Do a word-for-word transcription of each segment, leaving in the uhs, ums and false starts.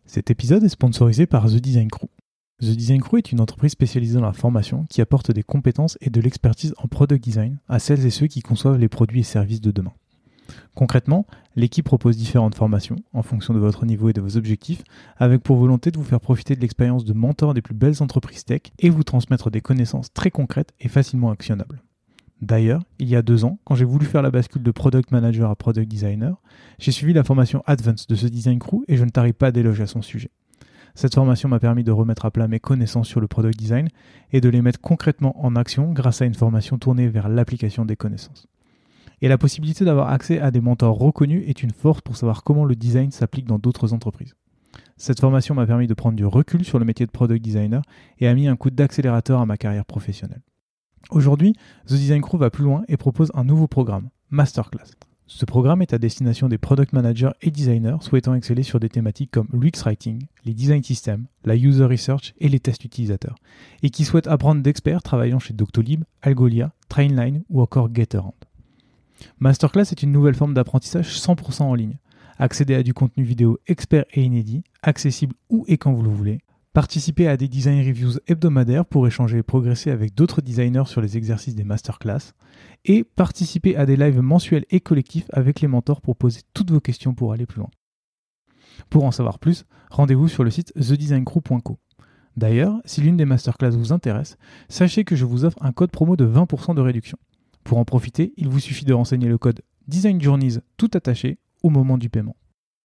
Cet épisode est sponsorisé par The Design Crew. The Design Crew est une entreprise spécialisée dans la formation qui apporte des compétences et de l'expertise en product design à celles et ceux qui conçoivent les produits et services de demain. Concrètement, l'équipe propose différentes formations en fonction de votre niveau et de vos objectifs, avec pour volonté de vous faire profiter de l'expérience de mentors des plus belles entreprises tech et vous transmettre des connaissances très concrètes et facilement actionnables. D'ailleurs, il y a deux ans, quand j'ai voulu faire la bascule de Product Manager à Product Designer, j'ai suivi la formation Advance de The Design Crew et je ne tarie pas d'éloges à son sujet. Cette formation m'a permis de remettre à plat mes connaissances sur le Product Design et de les mettre concrètement en action grâce à une formation tournée vers l'application des connaissances. Et la possibilité d'avoir accès à des mentors reconnus est une force pour savoir comment le design s'applique dans d'autres entreprises. Cette formation m'a permis de prendre du recul sur le métier de Product Designer et a mis un coup d'accélérateur à ma carrière professionnelle. Aujourd'hui, The Design Crew va plus loin et propose un nouveau programme, Masterclass. Ce programme est à destination des product managers et designers souhaitant exceller sur des thématiques comme l'U X Writing, les design systems, la user research et les tests utilisateurs, et qui souhaitent apprendre d'experts travaillant chez Doctolib, Algolia, Trainline ou encore Gatorand. Masterclass est une nouvelle forme d'apprentissage cent pour cent en ligne. Accédez à du contenu vidéo expert et inédit, accessible où et quand vous le voulez. Participez à des design reviews hebdomadaires pour échanger et progresser avec d'autres designers sur les exercices des masterclass. Et participez à des lives mensuels et collectifs avec les mentors pour poser toutes vos questions pour aller plus loin. Pour en savoir plus, rendez-vous sur le site the design crew point co. D'ailleurs, si l'une des masterclass vous intéresse, sachez que je vous offre un code promo de vingt pour cent de réduction. Pour en profiter, il vous suffit de renseigner le code DESIGNJOURNEYS tout attaché au moment du paiement.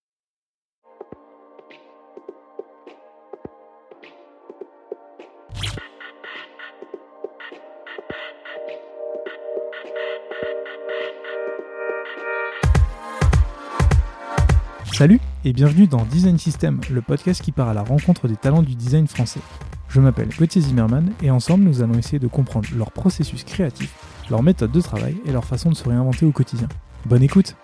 Salut et bienvenue dans Design System, le podcast qui part à la rencontre des talents du design français. Je m'appelle Gauthier Zimmerman et ensemble nous allons essayer de comprendre leur processus créatif, leur méthode de travail et leur façon de se réinventer au quotidien. Bonne écoute!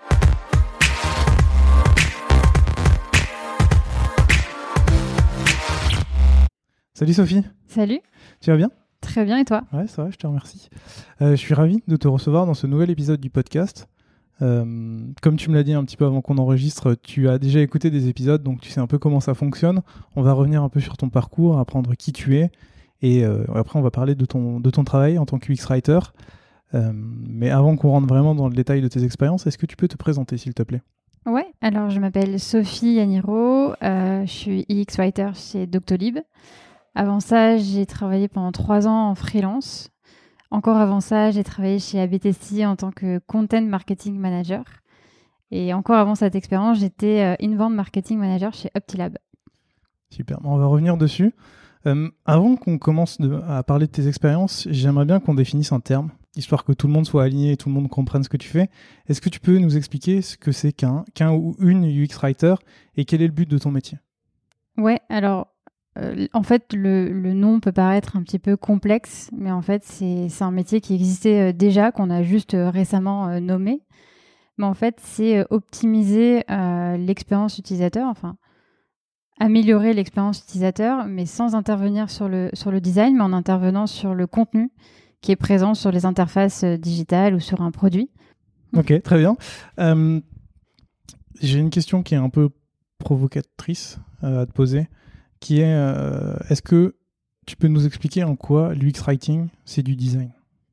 Salut Sophie! Salut! Tu vas bien? Très bien et toi? Ouais, ça va, je te remercie. Euh, je suis ravi de te recevoir dans ce nouvel épisode du podcast. Euh, comme tu me l'as dit un petit peu avant qu'on enregistre, tu as déjà écouté des épisodes, donc tu sais un peu comment ça fonctionne. On va revenir un peu sur ton parcours, apprendre qui tu es, et euh, après on va parler de ton, de ton travail en tant qu'U X Writer. Euh, mais avant qu'on rentre vraiment dans le détail de tes expériences, est-ce que tu peux te présenter s'il te plaît? Ouais, alors je m'appelle Sophie Yaniro, euh, je suis U X Writer chez Doctolib. Avant ça, j'ai travaillé pendant trois ans en freelance. Encore avant ça, j'ai travaillé chez A B T C en tant que Content Marketing Manager. Et encore avant cette expérience, j'étais euh, Inbound Marketing Manager chez Optilab. Super, on va revenir dessus. Euh, avant qu'on commence de, à parler de tes expériences, j'aimerais bien qu'on définisse un terme, histoire que tout le monde soit aligné et tout le monde comprenne ce que tu fais. Est-ce que tu peux nous expliquer ce que c'est qu'un, qu'un ou une U X Writer et quel est le but de ton métier? Ouais, alors... Euh, en fait, le, le nom peut paraître un petit peu complexe, mais en fait, c'est, c'est un métier qui existait euh, déjà, qu'on a juste euh, récemment euh, nommé. Mais en fait, c'est euh, optimiser euh, l'expérience utilisateur, enfin, améliorer l'expérience utilisateur, mais sans intervenir sur le, sur le design, mais en intervenant sur le contenu qui est présent sur les interfaces euh, digitales ou sur un produit. Ok, très bien. Euh, j'ai une question qui est un peu provocatrice euh, à te poser. Qui est, euh, est-ce que tu peux nous expliquer en quoi l'U X Writing, c'est du design?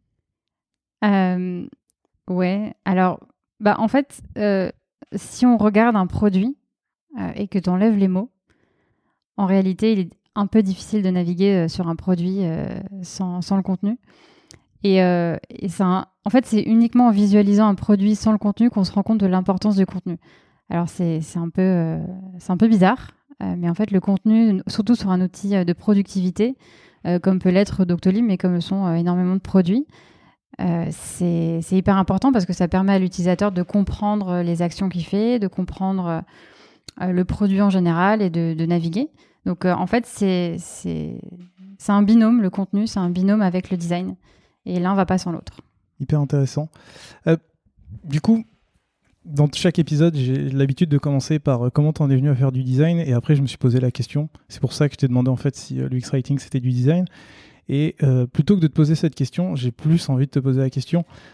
euh, Ouais, alors, bah, en fait, euh, si on regarde un produit euh, et que tu enlèves les mots, en réalité, il est un peu difficile de naviguer euh, sur un produit euh, sans, sans le contenu. Et, euh, et c'est un, en fait, c'est uniquement en visualisant un produit sans le contenu qu'on se rend compte de l'importance du contenu. Alors, c'est, c'est, un, peu, euh, c'est un peu bizarre. Euh, mais en fait, le contenu, surtout sur un outil de productivité, euh, comme peut l'être Doctolib, mais comme le sont euh, énormément de produits, euh, c'est, c'est hyper important parce que ça permet à l'utilisateur de comprendre les actions qu'il fait, de comprendre euh, le produit en général et de, de naviguer. Donc, euh, en fait, c'est, c'est, c'est un binôme, le contenu, c'est un binôme avec le design. Et l'un ne va pas sans l'autre. Hyper intéressant. Euh, du coup, dans chaque épisode, j'ai l'habitude de commencer par comment tu en es venu à faire du design et après je me suis posé la question. C'est pour ça que je t'ai demandé en fait si l'U X Writing c'était du design. Et euh, plutôt que de te poser cette question, j'ai plus envie de te poser la question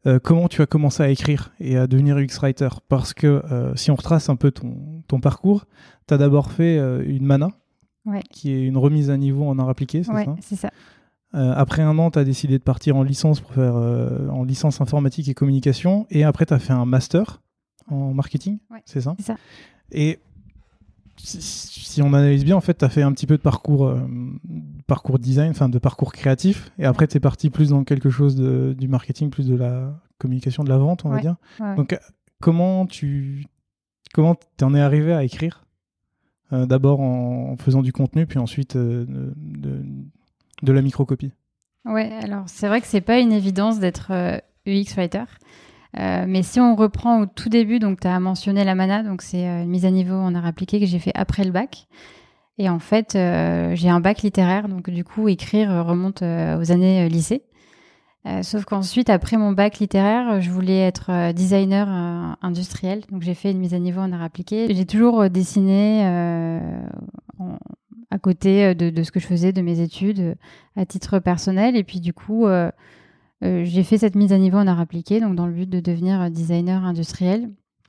euh, comment tu as commencé à écrire et à devenir U X Writer. Parce que euh, si on retrace un peu ton, ton parcours, tu as d'abord fait euh, une Mana, ouais. qui est une remise à niveau en art appliqué, c'est ouais, ça c'est ça. Euh, après un an, tu as décidé de partir en licence pour faire euh, en licence informatique et communication. Et après, tu as fait un master en marketing, ouais, c'est ça C'est ça. Et si, si on analyse bien, en fait, tu as fait un petit peu de parcours, euh, parcours design, enfin de parcours créatif. Et après, tu es parti plus dans quelque chose de, du marketing, plus de la communication, de la vente, on ouais, va dire. Ouais, Donc, comment tu comment t'en es arrivé à écrire euh, d'abord en, en faisant du contenu, puis ensuite euh, de, de de la microcopie. Ouais, alors c'est vrai que c'est pas une évidence d'être euh, U X Writer. Euh, mais si on reprend au tout début, donc tu as mentionné la Mana, donc c'est euh, une mise à niveau en art appliqué que j'ai fait après le bac. Et en fait, euh, j'ai un bac littéraire, donc du coup, écrire remonte euh, aux années euh, lycée. Euh, sauf qu'ensuite, après mon bac littéraire, je voulais être euh, designer euh, industriel. Donc j'ai fait une mise à niveau en art appliqué. J'ai toujours euh, dessiné euh, en, à côté de, de ce que je faisais, de mes études, euh, à titre personnel. Et puis du coup, euh, euh, j'ai fait cette mise à niveau en art appliqué, donc dans le but de devenir designer industriel.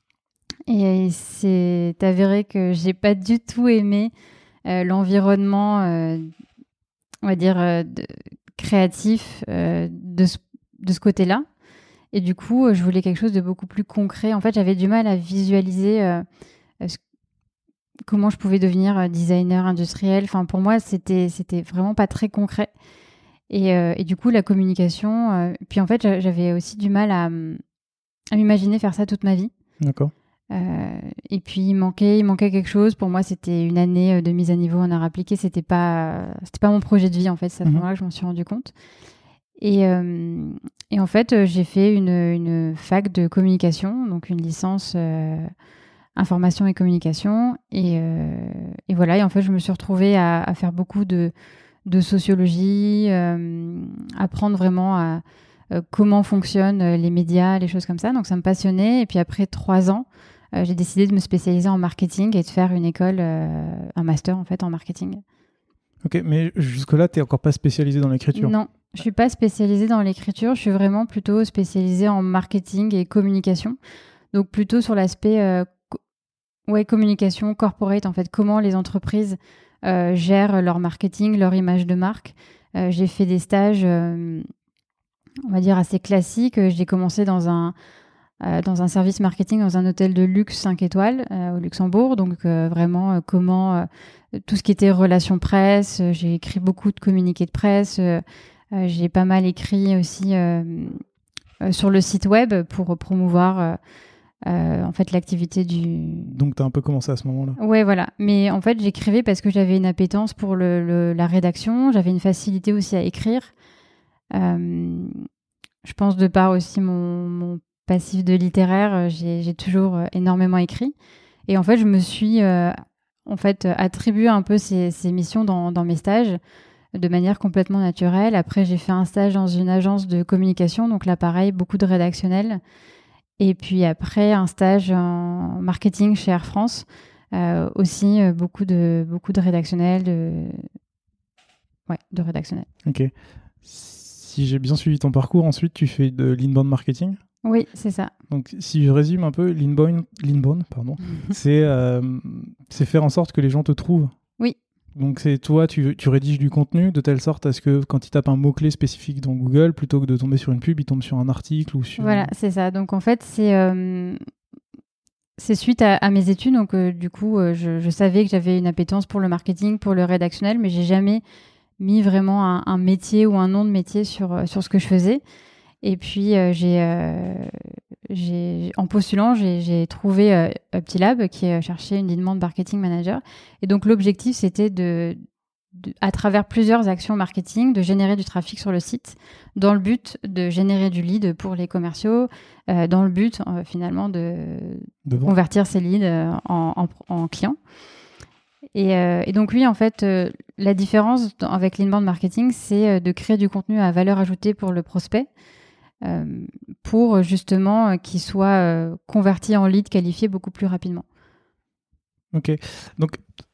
Et c'est avéré que j'ai pas du tout aimé euh, l'environnement, euh, on va dire, euh, de, créatif euh, de ce, de ce côté-là. Et du coup, euh, je voulais quelque chose de beaucoup plus concret. En fait, j'avais du mal à visualiser euh, ce, comment je pouvais devenir euh, designer industriel. Enfin, pour moi, c'était c'était vraiment pas très concret. Et, euh, et du coup, la communication. Euh, puis en fait, j'avais aussi du mal à, à m'imaginer faire ça toute ma vie. D'accord. Euh, et puis il manquait, il manquait quelque chose. Pour moi, c'était une année de mise à niveau en art appliqué. C'était pas, c'était pas mon projet de vie en fait. C'est à ce Mhm. moment-là que je m'en suis rendu compte. Et, euh, et en fait, j'ai fait une, une fac de communication, donc une licence euh, information et communication. Et, euh, et voilà. Et en fait, je me suis retrouvée à, à faire beaucoup de, de sociologie, euh, apprendre vraiment à euh, comment fonctionnent les médias, les choses comme ça. Donc ça me passionnait. Et puis après trois ans, euh, j'ai décidé de me spécialiser en marketing et de faire une école, euh, un master en fait en marketing. Ok, mais jusque-là, tu n'es encore pas spécialisé dans l'écriture. Non, je suis pas spécialisée dans l'écriture. Je suis vraiment plutôt spécialisée en marketing et communication. Donc plutôt sur l'aspect euh, co- ouais, communication, corporate en fait. Comment les entreprises euh, gèrent leur marketing, leur image de marque. Euh, j'ai fait des stages, euh, on va dire, assez classiques. J'ai commencé dans un, euh, dans un service marketing, dans un hôtel de luxe cinq étoiles euh, au Luxembourg. Donc euh, vraiment, euh, comment euh, tout ce qui était relations presse. euh, J'ai écrit beaucoup de communiqués de presse. euh, euh, j'ai pas mal écrit aussi euh, euh, sur le site web pour promouvoir euh, euh, en fait l'activité du... Donc, tu as un peu commencé à ce moment-là. Ouais, voilà. Mais en fait, j'écrivais parce que j'avais une appétence pour le, le- la rédaction. J'avais une facilité aussi à écrire. Euh, je pense de par aussi mon, mon passif de littéraire, euh, j'ai, j'ai toujours euh, énormément écrit. Et en fait, je me suis euh, en fait attribué un peu ces, ces missions dans, dans mes stages de manière complètement naturelle. Après, j'ai fait un stage dans une agence de communication, donc là, pareil, beaucoup de rédactionnel. Et puis après, un stage en marketing chez Air France, euh, aussi euh, beaucoup de beaucoup de rédactionnel, de ouais, de rédactionnel. Ok. Si j'ai bien suivi ton parcours, ensuite, tu fais de l'inbound marketing. Oui, c'est ça. Donc, si je résume un peu, l'inbound, l'inbound pardon, c'est, euh, c'est faire en sorte que les gens te trouvent. Oui. Donc, c'est toi, tu, tu rédiges du contenu de telle sorte à ce que quand ils tapent un mot-clé spécifique dans Google, plutôt que de tomber sur une pub, ils tombent sur un article ou sur... Voilà, c'est ça. Donc en fait, c'est euh, c'est suite à, à mes études. Donc euh, du coup, euh, je, je savais que j'avais une appétence pour le marketing, pour le rédactionnel, mais j'ai jamais mis vraiment un, un métier ou un nom de métier sur, euh, sur ce que je faisais. Et puis, euh, j'ai, euh, j'ai, en postulant, j'ai, j'ai trouvé euh, Uptilab qui euh, cherchait une demande marketing manager. Et donc, l'objectif, c'était de, de, à travers plusieurs actions marketing, de générer du trafic sur le site dans le but de générer du lead pour les commerciaux, euh, dans le but, euh, finalement, de, de vendre. convertir ces leads euh, en, en, en clients. Et, euh, et donc, lui, en fait, euh, la différence dans, avec l'inbound marketing, c'est euh, de créer du contenu à valeur ajoutée pour le prospect. Euh, pour justement euh, qu'il soit euh, converti en lead qualifié beaucoup plus rapidement. Ok. Donc,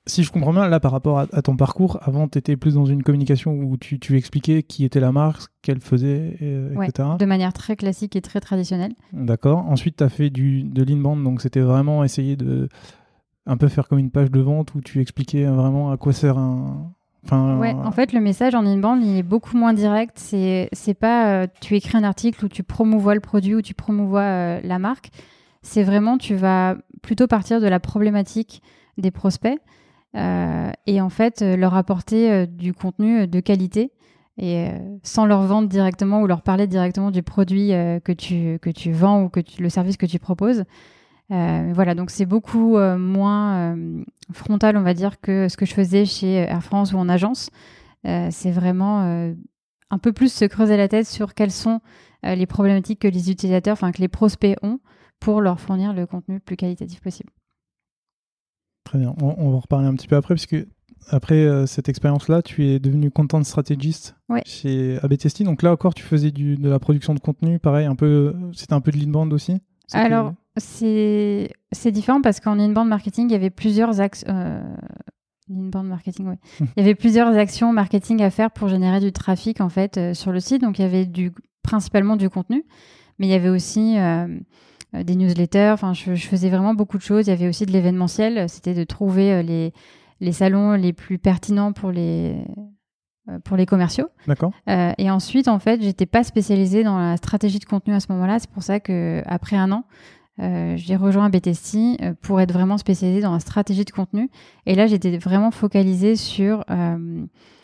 si je comprends bien, là, par rapport à, à ton parcours, avant, tu étais plus dans une communication où tu, tu expliquais qui était la marque, ce qu'elle faisait, et, Ouais, et cetera. de manière très classique et très traditionnelle. D'accord. Ensuite, tu as fait du, de l'inbound, donc c'était vraiment essayer de un peu faire comme une page de vente où tu expliquais vraiment à quoi sert un... Enfin, Ouais, en fait, le message en inbound, il est beaucoup moins direct. C'est, c'est pas euh, tu écris un article où tu promouvois le produit, où tu promouvois euh, la marque. C'est vraiment, tu vas plutôt partir de la problématique des prospects euh, et en fait, euh, leur apporter euh, du contenu de qualité et euh, sans leur vendre directement ou leur parler directement du produit euh, que tu, que tu vends ou que tu, le service que tu proposes. Euh, voilà, donc c'est beaucoup euh, moins euh, frontal, on va dire, que ce que je faisais chez Air France ou en agence. Euh, c'est vraiment euh, un peu plus se creuser la tête sur quelles sont euh, les problématiques que les utilisateurs, enfin que les prospects ont pour leur fournir le contenu le plus qualitatif possible. Très bien. On, on va en reparler un petit peu après, parce que après euh, cette expérience-là, tu es devenu content strategist Ouais. chez A B Testy. Donc là encore, tu faisais du, de la production de contenu, pareil, un peu, c'était un peu de l'inbound aussi. C'était... Alors, c'est, c'est différent parce qu'en inbound marketing, il y avait plusieurs axes. Euh, inbound marketing, oui. Il y avait plusieurs actions marketing à faire pour générer du trafic en fait euh, sur le site. Donc, il y avait du, principalement du contenu, mais il y avait aussi euh, des newsletters. Enfin, je, je faisais vraiment beaucoup de choses. Il y avait aussi de l'événementiel. C'était de trouver euh, les, les salons les plus pertinents pour les pour les commerciaux. D'accord. Euh, et ensuite, en fait, j'étais pas spécialisée dans la stratégie de contenu à ce moment-là. C'est pour ça que après un an, euh, j'ai rejoint B T S I euh, pour être vraiment spécialisée dans la stratégie de contenu. Et là, j'étais vraiment focalisée sur euh,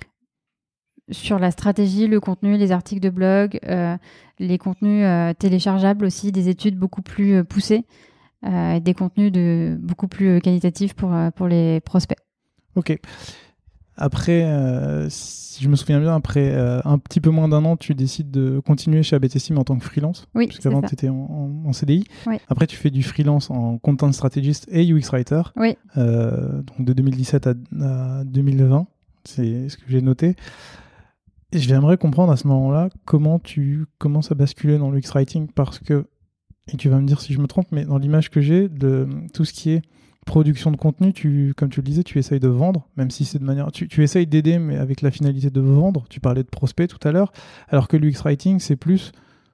sur la stratégie, le contenu, les articles de blog, euh, les contenus euh, téléchargeables aussi, des études beaucoup plus euh, poussées, euh, des contenus de beaucoup plus qualitatifs pour euh, pour les prospects. Ok. Après, euh, si je me souviens bien, après euh, un petit peu moins d'un an, tu décides de continuer chez A B T S I mais en tant que freelance. Oui, parce qu'avant, tu étais en, en, en C D I. Oui. Après, tu fais du freelance en content strategist et U X writer. Oui. Euh, donc de deux mille dix-sept à, à deux mille vingt, c'est ce que j'ai noté. Et j'aimerais comprendre à ce moment-là comment tu commences à basculer dans l'U X writing, parce que, et tu vas me dire si je me trompe, mais dans l'image que j'ai de tout ce qui est production de contenu, tu, comme tu le disais, tu essayes de vendre, même si c'est de manière... Tu, tu essayes d'aider, mais avec la finalité de vendre. Tu parlais de prospect tout à l'heure, alors que l'U X Writing, c'est plus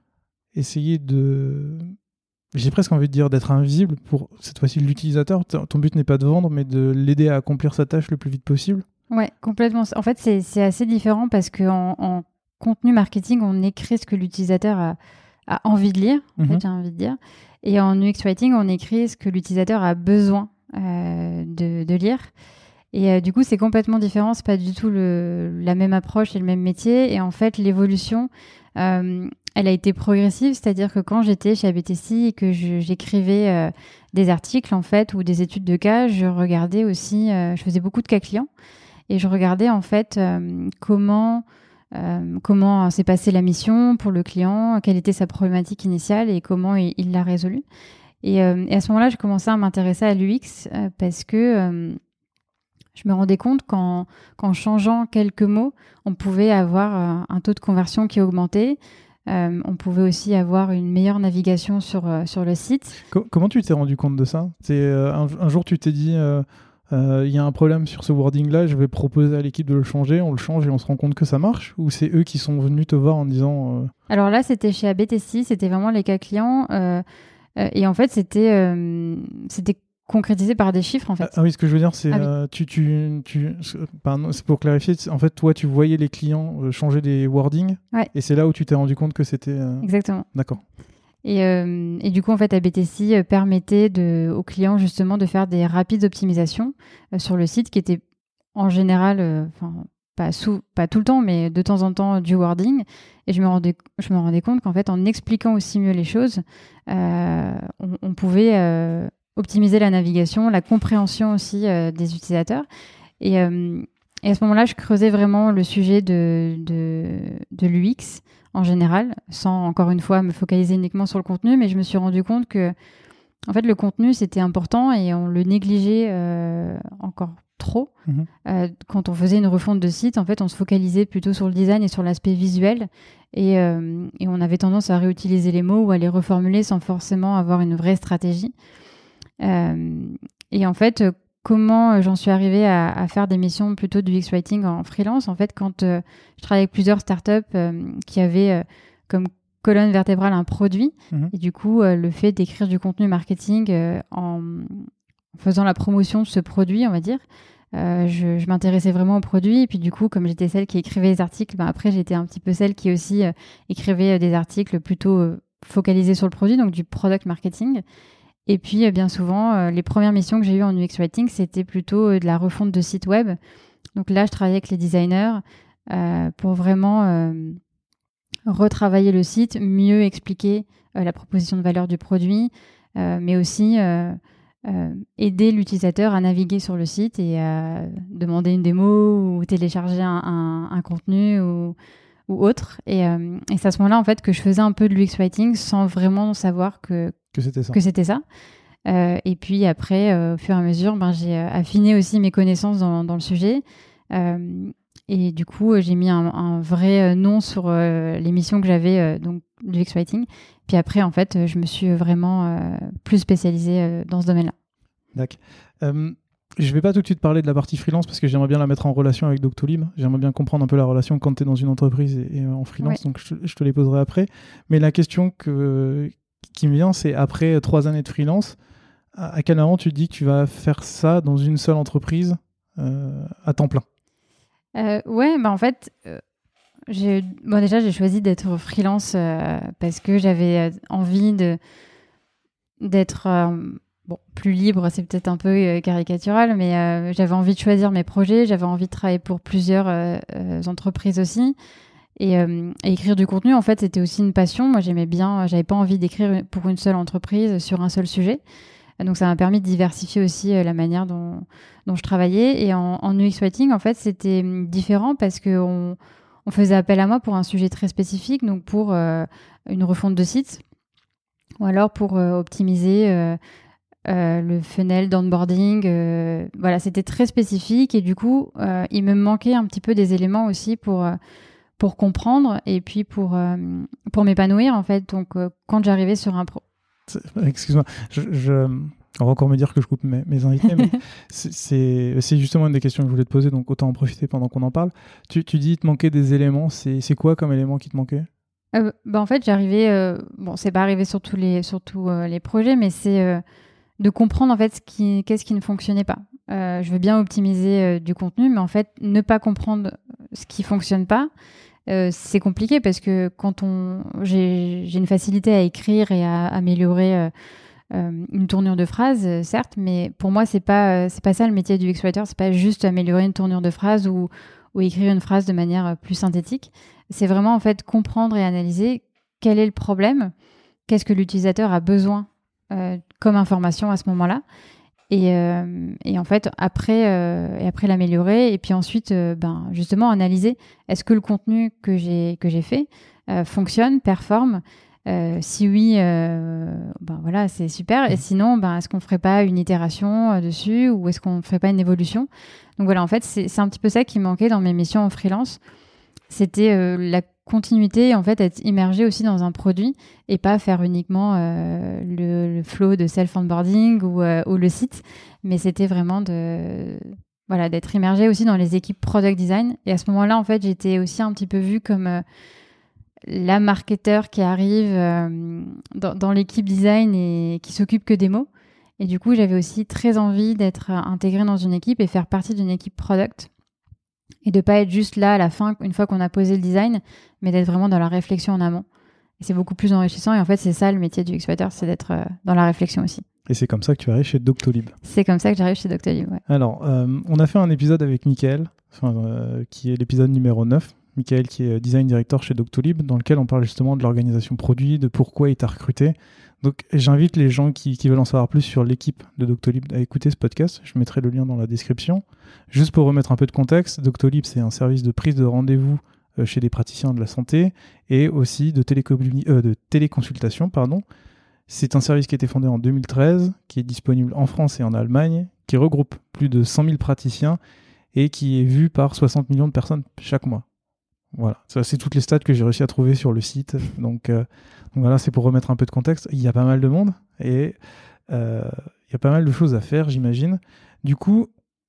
essayer de... J'ai presque envie de dire d'être invisible pour, cette fois-ci, l'utilisateur. Ton but n'est pas de vendre, mais de l'aider à accomplir sa tâche le plus vite possible. Ouais, complètement. En fait, c'est, c'est assez différent parce qu'en en contenu marketing, on écrit ce que l'utilisateur a, a envie de lire, en mm-hmm. fait, j'ai envie de dire. Et en U X Writing, on écrit ce que l'utilisateur a besoin Euh, de, de lire. Et euh, du coup, c'est complètement différent. C'est pas du tout le, la même approche et le même métier. Et en fait, l'évolution, euh, elle a été progressive. C'est-à-dire que quand j'étais chez A B T S I et que je, j'écrivais euh, des articles, en fait, ou des études de cas, je regardais aussi, euh, je faisais beaucoup de cas clients. Et je regardais, en fait, euh, comment... Euh, comment s'est passée la mission pour le client, quelle était sa problématique initiale et comment il, il l'a résolue. Et, euh, et à ce moment-là, je commençais à m'intéresser à l'U X euh, parce que euh, je me rendais compte qu'en, qu'en changeant quelques mots, on pouvait avoir euh, un taux de conversion qui augmentait. Euh, on pouvait aussi avoir une meilleure navigation sur, euh, sur le site. Co- comment tu t'es rendu compte de ça ? C'est, euh, un, un jour, tu t'es dit, il euh, euh, y a un problème sur ce wording-là, je vais proposer à l'équipe de le changer, on le change et on se rend compte que ça marche ? Ou c'est eux qui sont venus te voir en disant... Euh... Alors là, c'était chez A B T S I, c'était vraiment les cas clients. Euh, Euh, et en fait, c'était, euh, c'était concrétisé par des chiffres, en fait. Ah oui, ce que je veux dire, c'est... Ah oui. euh, tu, tu, tu, pardon, c'est pour clarifier, en fait, toi, tu voyais les clients euh, changer des wordings, ouais. Et c'est là où tu t'es rendu compte que c'était... Euh... Exactement. D'accord. Et, euh, et du coup, en fait, A B T S I permettait de, aux clients, justement, de faire des rapides optimisations euh, sur le site, qui étaient, en général... Enfin. Euh, Pas, sous, pas tout le temps, mais de temps en temps du wording. Et je me rendais, je me rendais compte qu'en fait, en expliquant aussi mieux les choses, euh, on, on pouvait euh, optimiser la navigation, la compréhension aussi euh, des utilisateurs. Et, euh, et à ce moment-là, je creusais vraiment le sujet de, de, de l'U X en général, sans encore une fois me focaliser uniquement sur le contenu, mais je me suis rendu compte que en fait, le contenu, c'était important et on le négligeait euh, encore trop. Mmh. Euh, quand on faisait une refonte de site, en fait, on se focalisait plutôt sur le design et sur l'aspect visuel. Et, euh, et on avait tendance à réutiliser les mots ou à les reformuler sans forcément avoir une vraie stratégie. Euh, et en fait, comment euh, j'en suis arrivée à, à faire des missions plutôt du U X Writing en freelance. En fait, quand euh, je travaillais avec plusieurs startups euh, qui avaient euh, comme colonne vertébrale un produit, mmh. et du coup, euh, le fait d'écrire du contenu marketing euh, en, en faisant la promotion de ce produit, on va dire, euh, je, je m'intéressais vraiment au produit. Et puis du coup, comme j'étais celle qui écrivait les articles, ben, après, j'étais un petit peu celle qui aussi euh, écrivait des articles plutôt euh, focalisés sur le produit, donc du product marketing. Et puis, euh, bien souvent, euh, les premières missions que j'ai eues en U X Writing, c'était plutôt euh, de la refonte de sites web. Donc là, je travaillais avec les designers euh, pour vraiment euh, retravailler le site, mieux expliquer euh, la proposition de valeur du produit, euh, mais aussi euh, euh, aider l'utilisateur à naviguer sur le site et à demander une démo ou télécharger un, un, un contenu ou, ou autre. Et, euh, et c'est à ce moment-là, en fait, que je faisais un peu de l'U X Writing sans vraiment savoir que Que c'était ça. Que c'était ça. Euh, et puis après, euh, au fur et à mesure, ben, j'ai affiné aussi mes connaissances dans, dans le sujet. Euh, et du coup, j'ai mis un, un vrai nom sur euh, les missions que j'avais, euh, donc du U X Writing. Puis après, en fait, je me suis vraiment euh, plus spécialisée euh, dans ce domaine-là. D'accord. Euh, je ne vais pas tout de suite parler de la partie freelance parce que j'aimerais bien la mettre en relation avec Doctolib. J'aimerais bien comprendre un peu la relation quand tu es dans une entreprise et, et en freelance. Ouais. Donc, je, je te les poserai après. Mais la question que... qui me vient, c'est après trois années de freelance, à quel moment tu te dis que tu vas faire ça dans une seule entreprise euh, à temps plein? euh, Ouais, bah en fait, euh, j'ai, bon, déjà, j'ai choisi d'être freelance euh, parce que j'avais envie de, d'être euh, bon, plus libre, c'est peut-être un peu euh, caricatural, mais euh, j'avais envie de choisir mes projets, j'avais envie de travailler pour plusieurs euh, euh, entreprises aussi. Et, euh, et écrire du contenu, en fait, c'était aussi une passion. Moi, j'aimais bien, j'avais pas envie d'écrire pour une seule entreprise sur un seul sujet. Donc, ça m'a permis de diversifier aussi euh, la manière dont, dont je travaillais. Et en, en U X Writing, en fait, c'était différent parce qu'on on faisait appel à moi pour un sujet très spécifique, donc pour euh, une refonte de site ou alors pour euh, optimiser euh, euh, le funnel d'onboarding. Euh, voilà, c'était très spécifique et du coup, euh, il me manquait un petit peu des éléments aussi pour... Euh, pour comprendre et puis pour, euh, pour m'épanouir, en fait. Donc, euh, quand j'arrivais sur un... Pro... Excuse-moi, je, je... on va encore me dire que je coupe mes, mes invités, mais c'est, c'est, c'est justement une des questions que je voulais te poser, donc autant en profiter pendant qu'on en parle. Tu, tu dis qu'il te manquait des éléments, c'est, c'est quoi comme éléments qui te manquaient? euh, bah, En fait, j'arrivais... Euh, bon, c'est pas arrivé sur tous les, sur tous, euh, les projets, mais c'est euh, de comprendre, en fait, ce qui, qu'est-ce qui ne fonctionnait pas. Euh, je veux bien optimiser euh, du contenu, mais en fait, ne pas comprendre ce qui fonctionne pas, Euh, c'est compliqué parce que quand on, j'ai, j'ai une facilité à écrire et à améliorer euh, euh, une tournure de phrase, euh, certes, mais pour moi c'est pas euh, c'est pas ça le métier du U X writer. C'est pas juste améliorer une tournure de phrase ou ou écrire une phrase de manière plus synthétique. C'est vraiment en fait comprendre et analyser quel est le problème, qu'est-ce que l'utilisateur a besoin euh, comme information à ce moment-là. Et, euh, et en fait, après, euh, et après l'améliorer, et puis ensuite, euh, ben, justement, analyser est-ce que le contenu que j'ai, que j'ai fait euh, fonctionne, performe. Euh, si oui, euh, ben voilà, c'est super. Et sinon, ben, est-ce qu'on ne ferait pas une itération euh, dessus ou est-ce qu'on ne ferait pas une évolution? Donc voilà, en fait, c'est, c'est un petit peu ça qui manquait dans mes missions en freelance. C'était euh, la continuité, en fait, être immergé aussi dans un produit et pas faire uniquement euh, le, le flow de self-onboarding ou, euh, ou le site, mais c'était vraiment de, voilà, d'être immergé aussi dans les équipes product design. Et à ce moment-là, en fait, j'étais aussi un petit peu vue comme euh, la marketeur qui arrive euh, dans, dans l'équipe design et qui s'occupe que des mots. Et du coup, j'avais aussi très envie d'être intégrée dans une équipe et faire partie d'une équipe product. Et de ne pas être juste là à la fin, une fois qu'on a posé le design, mais d'être vraiment dans la réflexion en amont. Et c'est beaucoup plus enrichissant. Et en fait, c'est ça le métier du U X writer, c'est d'être euh, dans la réflexion aussi. Et c'est comme ça que tu arrives chez Doctolib. C'est comme ça que j'arrive chez Doctolib, ouais. Alors, euh, on a fait un épisode avec Mickaël, enfin, euh, qui est l'épisode numéro neuf. Mickaël, qui est design director chez Doctolib, dans lequel on parle justement de l'organisation produit, de pourquoi il t'a recruté. Donc, j'invite les gens qui, qui veulent en savoir plus sur l'équipe de Doctolib à écouter ce podcast. Je mettrai le lien dans la description. Juste pour remettre un peu de contexte, Doctolib, c'est un service de prise de rendez-vous euh, chez des praticiens de la santé et aussi de, télécommuni- euh, de téléconsultation. Pardon. C'est un service qui a été fondé en deux mille treize, qui est disponible en France et en Allemagne, qui regroupe plus de cent mille praticiens et qui est vu par soixante millions de personnes chaque mois. Voilà, ça, c'est toutes les stats que j'ai réussi à trouver sur le site. Donc, euh, donc voilà, c'est pour remettre un peu de contexte. Il y a pas mal de monde et euh, il y a pas mal de choses à faire, j'imagine. Du coup,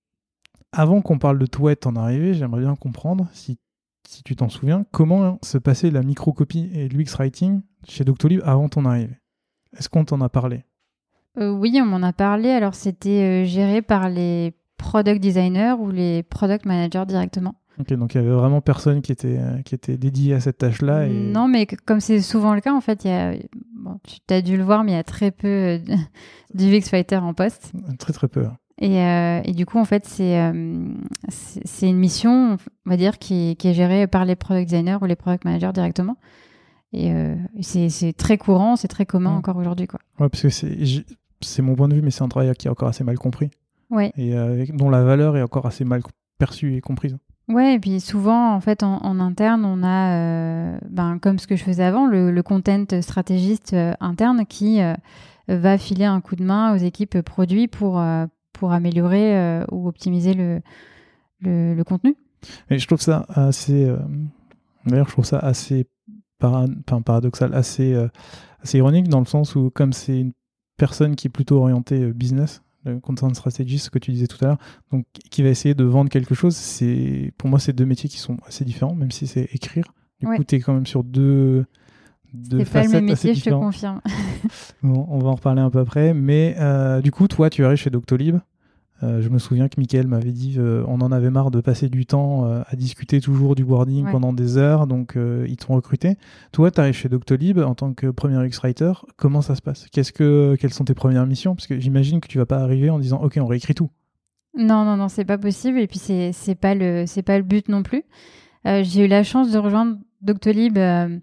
avant qu'on parle de toi et de ton arrivée, j'aimerais bien comprendre, si, si tu t'en souviens, comment se passait la microcopie et l'U X Writing chez Doctolib avant ton arrivée. Est-ce qu'on t'en a parlé ? Euh, oui, on m'en a parlé. Alors, c'était euh, géré par les product designers ou les product managers directement. Ok, donc il y avait vraiment personne qui était, euh, qui était dédié à cette tâche-là. Et... Non, mais c- comme c'est souvent le cas, en fait, il y a, bon, tu as dû le voir, mais il y a très peu euh, d'U X Writer en poste. Très très peu. Et, euh, et du coup, en fait, c'est, euh, c'est c'est une mission, on va dire, qui, qui est gérée par les product designers ou les product managers directement. Et euh, c'est, c'est très courant, c'est très commun Mmh. encore aujourd'hui, quoi. Ouais, parce que c'est, j'ai- c'est mon point de vue, mais c'est un travail qui est encore assez mal compris. Ouais. Et euh, dont la valeur est encore assez mal perçue et comprise. Ouais, et puis souvent, en fait, en, en interne, on a, euh, ben, comme ce que je faisais avant, le, le content stratégiste euh, interne qui euh, va filer un coup de main aux équipes produits pour, euh, pour améliorer euh, ou optimiser le, le, le contenu. Et je trouve ça assez... euh, D'ailleurs, je trouve ça assez para- enfin, paradoxal, assez, euh, assez ironique, dans le sens où, comme c'est une personne qui est plutôt orientée euh, business, le content strategist, ce que tu disais tout à l'heure, donc qui va essayer de vendre quelque chose, c'est, pour moi, c'est deux métiers qui sont assez différents, même si c'est écrire. Du Ouais. coup, tu es quand même sur deux, deux C'est pas le facettes même assez métier, je te différentes. confirme. Bon, on va en reparler un peu après. Mais euh, du coup, toi, tu arrives chez Doctolib. Euh, je me souviens que Mickaël m'avait dit euh, on en avait marre de passer du temps euh, à discuter toujours du wording Ouais. pendant des heures, donc euh, ils t'ont recruté. Toi, tu arrives chez Doctolib en tant que premier U X Writer. Comment ça se passe ? Qu'est-ce que, Quelles sont tes premières missions ? Parce que j'imagine que tu vas pas arriver en disant ok, on réécrit tout. Non, non, non, c'est pas possible. Et puis, c'est, c'est pas le, c'est pas le but non plus. Euh, j'ai eu la chance de rejoindre Doctolib euh,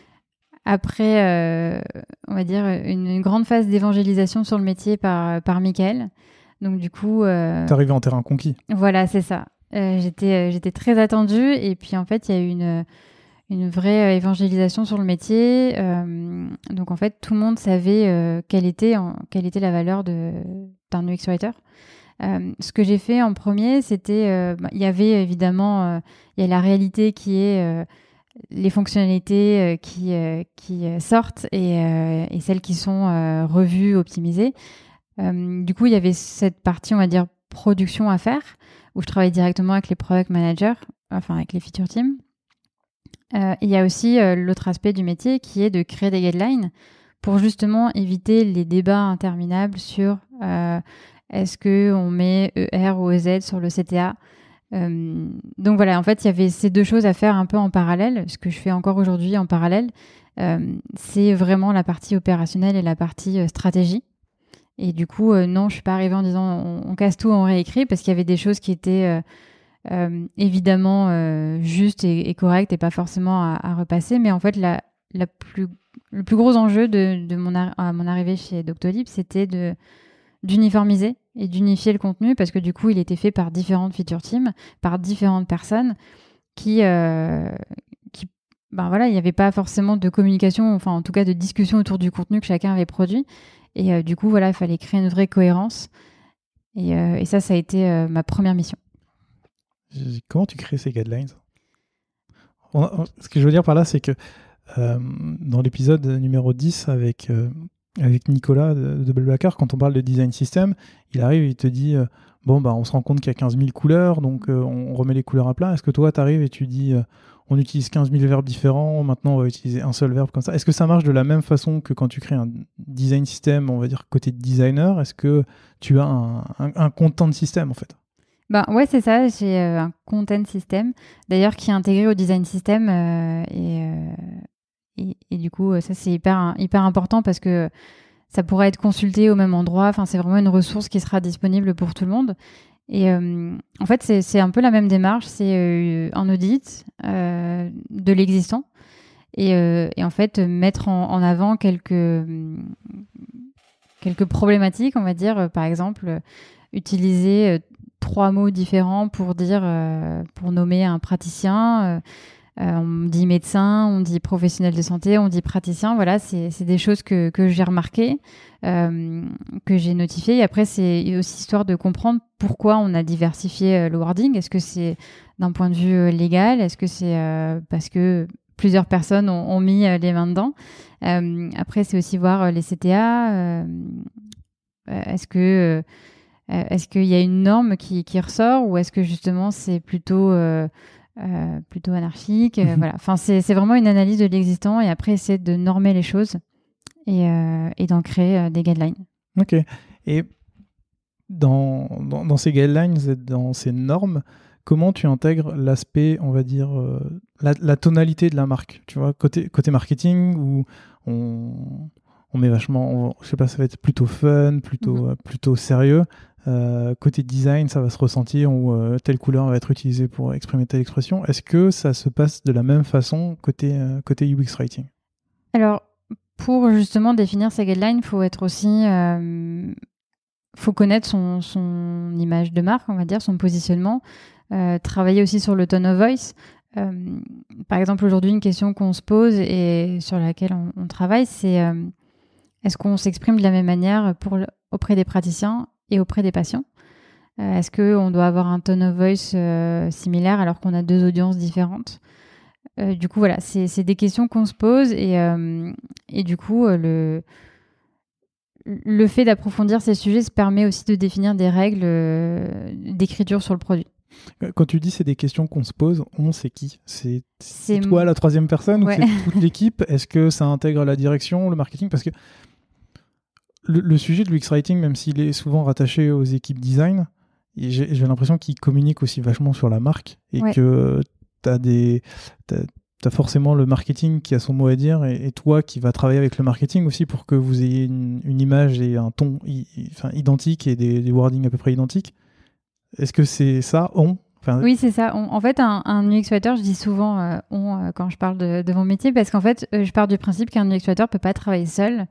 après, euh, on va dire, une, une grande phase d'évangélisation sur le métier par, par Mickaël. Donc, du coup. Euh, T'es arrivé en terrain conquis. Voilà, c'est ça. Euh, j'étais, euh, j'étais très attendue. Et puis, en fait, il y a eu une, une vraie évangélisation sur le métier. Euh, donc, en fait, tout le monde savait euh, quelle, était, en, quelle était la valeur de, d'un U X Writer. Euh, ce que j'ai fait en premier, c'était, euh, bah, il y avait évidemment, euh, il y a la réalité qui est euh, les fonctionnalités euh, qui, euh, qui euh, sortent et, euh, et celles qui sont euh, revues, optimisées. Euh, du coup, il y avait cette partie, on va dire, production à faire, où je travaille directement avec les product managers, enfin avec les feature teams. Euh, il y a aussi euh, l'autre aspect du métier qui est de créer des guidelines pour justement éviter les débats interminables sur euh, est-ce qu'on met E R ou E Z sur le C T A. Euh, donc voilà, en fait, il y avait ces deux choses à faire un peu en parallèle. Ce que je fais encore aujourd'hui en parallèle, euh, c'est vraiment la partie opérationnelle et la partie euh, stratégie. Et du coup, euh, non, je suis pas arrivée en disant on, on casse tout, on réécrit, parce qu'il y avait des choses qui étaient euh, euh, évidemment euh, justes et, et correctes et pas forcément à, à repasser. Mais en fait, la, la plus, le plus gros enjeu de, de mon, ar- à mon arrivée chez Doctolib, c'était de d'uniformiser et d'unifier le contenu, parce que du coup, il était fait par différentes feature teams, par différentes personnes qui, euh, qui ben voilà, il n'y avait pas forcément de communication, enfin en tout cas de discussion autour du contenu que chacun avait produit. Et euh, du coup, voilà, il fallait créer une vraie cohérence. Et, euh, et ça, ça a été euh, ma première mission. Comment tu crées ces guidelines ? on a, on, Ce que je veux dire par là, c'est que euh, dans l'épisode numéro dix avec... Euh, avec Nicolas de, de Blablacar, quand on parle de design system, il arrive et il te dit euh, bon, bah, on se rend compte qu'il y a quinze mille couleurs, donc euh, on remet les couleurs à plat. Est-ce que toi, tu arrives et tu dis euh, on utilise quinze mille verbes différents, maintenant on va utiliser un seul verbe comme ça ? Est-ce que ça marche de la même façon que quand tu crées un design system, on va dire côté designer ? Est-ce que tu as un, un, un content system en fait ? Ben ouais, c'est ça, j'ai euh, un content system, d'ailleurs qui est intégré au design system. Euh, et, euh, et, et du coup, ça c'est hyper, hyper important, parce que ça pourra être consulté au même endroit. Enfin, c'est vraiment une ressource qui sera disponible pour tout le monde. Et euh, en fait, c'est, c'est un peu la même démarche. C'est euh, un audit euh, de l'existant. Et, euh, et en fait, mettre en, en avant quelques, quelques problématiques, on va dire. Par exemple, utiliser euh, trois mots différents pour dire, euh, pour nommer un praticien. Euh, Euh, on dit médecin, on dit professionnel de santé, on dit praticien. Voilà, c'est, c'est des choses que, que j'ai remarquées, euh, que j'ai notifiées. Et après, c'est aussi histoire de comprendre pourquoi on a diversifié euh, le wording. Est-ce que c'est d'un point de vue euh, légal ? Est-ce que c'est euh, parce que plusieurs personnes ont, ont mis euh, les mains dedans ? euh, Après, c'est aussi voir euh, les C T A. Euh, est-ce que... Euh, Euh, est-ce qu'il y a une norme qui, qui ressort ou est-ce que justement c'est plutôt, euh, euh, plutôt anarchique euh, Mhm. Voilà. Enfin, c'est, c'est vraiment une analyse de l'existant et après essayer de normer les choses et, euh, et d'en créer euh, des guidelines. Ok. Et dans, dans, dans ces guidelines et dans ces normes, comment tu intègres l'aspect, on va dire, euh, la, la tonalité de la marque, tu vois, côté, côté marketing, où on, on met vachement, on- je sais pas, ça va être plutôt fun, plutôt, Mhm. euh, plutôt sérieux. Euh, côté design, ça va se ressentir, où euh, telle couleur va être utilisée pour exprimer telle expression. Est-ce que ça se passe de la même façon côté, euh, côté U X Writing? Alors, pour justement définir ces guidelines, il faut être aussi, euh, faut connaître son, son image de marque, on va dire, son positionnement, euh, travailler aussi sur le tone of voice. Euh, par exemple, aujourd'hui, une question qu'on se pose et sur laquelle on, on travaille, c'est euh, est-ce qu'on s'exprime de la même manière pour, le- auprès des praticiens et auprès des patients? Euh, est-ce qu'on doit avoir un tone of voice euh, similaire alors qu'on a deux audiences différentes? Euh, du coup, voilà, c'est, c'est des questions qu'on se pose et, euh, et du coup, euh, le, le fait d'approfondir ces sujets se permet aussi de définir des règles euh, d'écriture sur le produit. Quand tu dis c'est des questions qu'on se pose, on c'est qui? C'est c'est C'est toi la troisième personne ou ouais. c'est toute l'équipe? Est-ce que ça intègre la direction, le marketing? Parce que le, le sujet de l'U X Writing, même s'il est souvent rattaché aux équipes design, et j'ai j'ai l'impression qu'il communique aussi vachement sur la marque et Ouais. que tu as des... t'as- t'as forcément le marketing qui a son mot à dire et, et toi qui vas travailler avec le marketing aussi pour que vous ayez une, une image et un ton i- i- enfin, identique et des, des wordings à peu près identiques. Est-ce que c'est ça, on? Enfin, Oui, c'est ça. On- en fait, un, un U X writer, je dis souvent euh, on euh, quand je parle de, de mon métier parce qu'en fait, euh, je pars du principe qu'un U X writer peut pas travailler seul.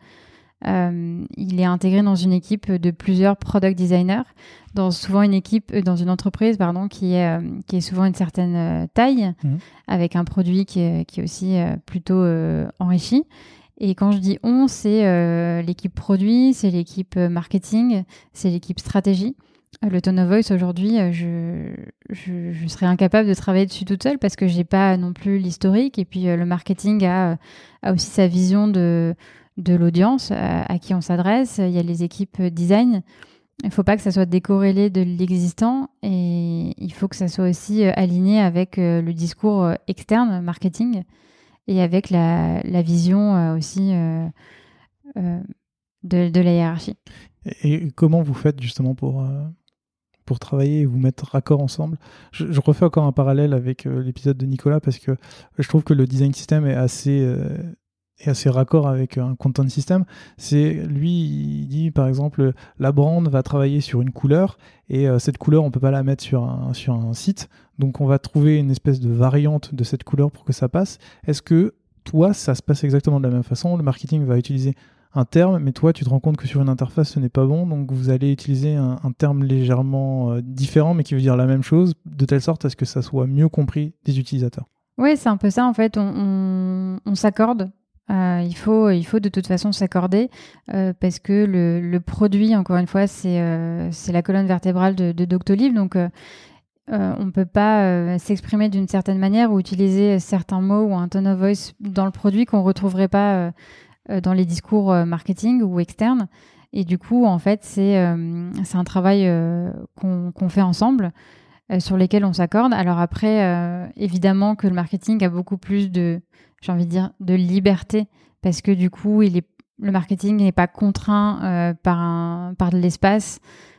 Euh, il est intégré dans une équipe de plusieurs product designers, dans souvent une équipe, euh, dans une entreprise pardon, qui est, euh, qui est souvent une certaine euh, taille, Mhm. avec un produit qui est, qui est aussi euh, plutôt euh, enrichi. Et quand je dis on, c'est euh, l'équipe produit, c'est l'équipe euh, marketing, c'est l'équipe stratégie. Euh, Le tone of voice aujourd'hui, euh, je, je, je serais incapable de travailler dessus toute seule parce que j'ai pas non plus l'historique. Et puis euh, le marketing a, a aussi sa vision de, de l'audience à, à qui on s'adresse. Il y a les équipes design. Il ne faut pas que ça soit décorrélé de l'existant et il faut que ça soit aussi euh, aligné avec euh, le discours euh, externe marketing et avec la, la vision euh, aussi euh, euh, de, de la hiérarchie. Et, et comment vous faites justement pour, euh, pour travailler et vous mettre raccord ensemble? je, je refais encore un parallèle avec euh, l'épisode de Nicolas parce que je trouve que le design system est assez, euh, est assez raccord avec un content system. C'est, lui, il dit par exemple, la brand va travailler sur une couleur et euh, cette couleur, on ne peut pas la mettre sur un, sur un site. Donc on va trouver une espèce de variante de cette couleur pour que ça passe. Est-ce que toi, ça se passe exactement de la même façon? Le marketing va utiliser un terme, mais toi, tu te rends compte que sur une interface, ce n'est pas bon, donc vous allez utiliser un, un terme légèrement euh, différent, mais qui veut dire la même chose, de telle sorte à ce que ça soit mieux compris des utilisateurs. Oui, c'est un peu ça en fait. On, on, on s'accorde. Euh, il, faut, il faut de toute façon s'accorder euh, parce que le, le produit, encore une fois, c'est euh, c'est la colonne vertébrale de, de Doctolib. Donc, euh, euh, on ne peut pas euh, s'exprimer d'une certaine manière ou utiliser certains mots ou un tone of voice dans le produit qu'on ne retrouverait pas euh, euh, dans les discours euh, marketing ou externes. Et du coup, en fait, c'est euh, c'est un travail euh, qu'on qu'on fait ensemble, euh, sur lesquels on s'accorde. Alors après, euh, évidemment que le marketing a beaucoup plus de, j'ai envie de dire, de liberté, parce que du coup, il est, le marketing n'est pas contraint euh, par, un, par de l'espace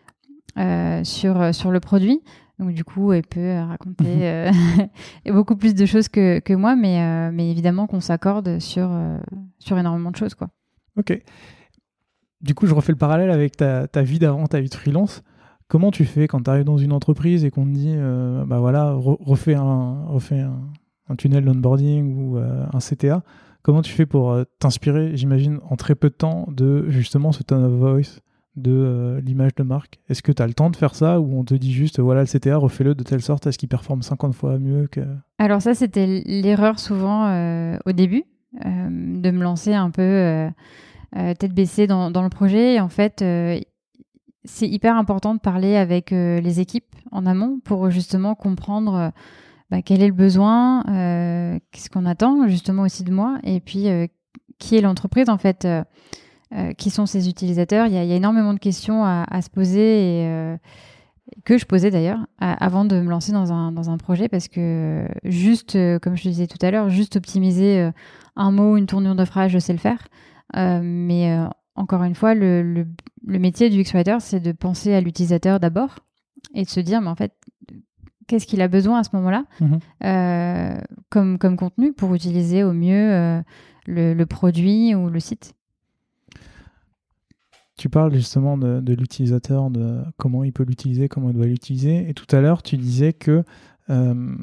euh, sur, sur le produit. Donc du coup, elle peut euh, raconter euh, beaucoup plus de choses que, que moi, mais, euh, mais évidemment qu'on s'accorde sur, euh, sur énormément de choses, quoi. Ok. Du coup, je refais le parallèle avec ta, ta vie d'avant, ta vie de freelance. Comment tu fais quand tu arrives dans une entreprise et qu'on te dit, euh, bah voilà, re- refais un, refais un, un tunnel d'onboarding ou euh, un C T A. Comment tu fais pour euh, t'inspirer, j'imagine, en très peu de temps, de justement ce tone of voice, de euh, l'image de marque? Est-ce que tu as le temps de faire ça ou on te dit juste, voilà, le C T A, refais-le de telle sorte à ce qu'il performe cinquante fois mieux que... Alors ça, c'était l'erreur souvent euh, au début, euh, de me lancer un peu euh, euh, tête baissée dans, dans le projet. Et en fait, euh, c'est hyper important de parler avec euh, les équipes en amont pour justement comprendre euh, bah, quel est le besoin, euh, qu'est-ce qu'on attend justement aussi de moi, et puis euh, qui est l'entreprise en fait. Euh, euh, qui sont ces utilisateurs. Il y a, il y a énormément de questions à, à se poser et euh, que je posais d'ailleurs à, avant de me lancer dans un, dans un projet parce que juste, euh, comme je te disais tout à l'heure, juste optimiser euh, un mot, une tournure de phrase, je sais le faire. Euh, mais euh, encore une fois, le, le, le métier du U X Writer, c'est de penser à l'utilisateur d'abord et de se dire, mais en fait, qu'est-ce qu'il a besoin à ce moment-là Mmh. euh, comme, comme contenu pour utiliser au mieux euh, le, le produit ou le site. Tu parles justement de, de l'utilisateur, de comment il peut l'utiliser, comment il doit l'utiliser. Et tout à l'heure, tu disais que euh,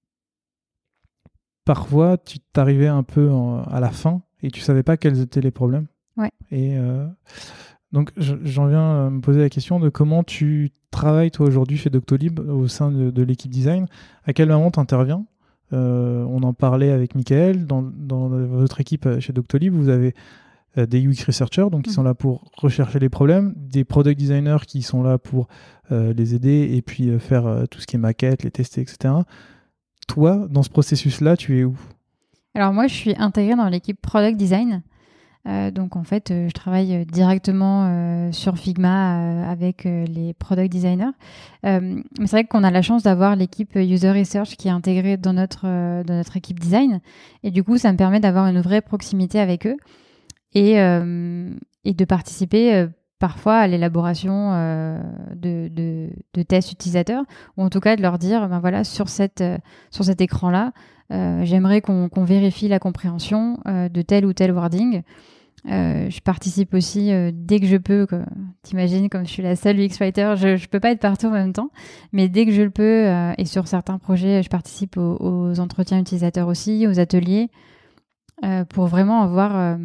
parfois, tu t'arrivais un peu en, à la fin et tu savais pas quels étaient les problèmes. Ouais. Et euh, donc, je, j'en viens à me poser la question de comment tu travailles, toi, aujourd'hui, chez Doctolib, au sein de, de l'équipe design. À quel moment tu interviens ? euh, On en parlait avec Michael. Dans, dans votre équipe chez Doctolib, vous avez euh, des U X researchers, donc qui Mmh. sont là pour rechercher les problèmes, des product designers qui sont là pour euh, les aider et puis euh, faire euh, tout ce qui est maquette, les tester, et cetera. Toi, dans ce processus-là, tu es où ? Alors moi, je suis intégrée dans l'équipe Product Design. Euh, donc en fait, euh, je travaille directement euh, sur Figma euh, avec euh, les product designers. Euh, mais c'est vrai qu'on a la chance d'avoir l'équipe User Research qui est intégrée dans notre, euh, dans notre équipe design. Et du coup, ça me permet d'avoir une vraie proximité avec eux et, euh, et de participer euh, parfois à l'élaboration euh, de, de, de tests utilisateurs ou en tout cas de leur dire, ben voilà, sur, cette, euh, sur cet écran-là, euh, j'aimerais qu'on, qu'on vérifie la compréhension euh, de tel ou tel wording. Euh, je participe aussi euh, dès que je peux. Quoi. T'imagines, comme je suis la seule U X Writer, je ne peux pas être partout en même temps. Mais dès que je le peux, euh, et sur certains projets, je participe aux, aux entretiens utilisateurs aussi, aux ateliers, euh, pour vraiment avoir euh,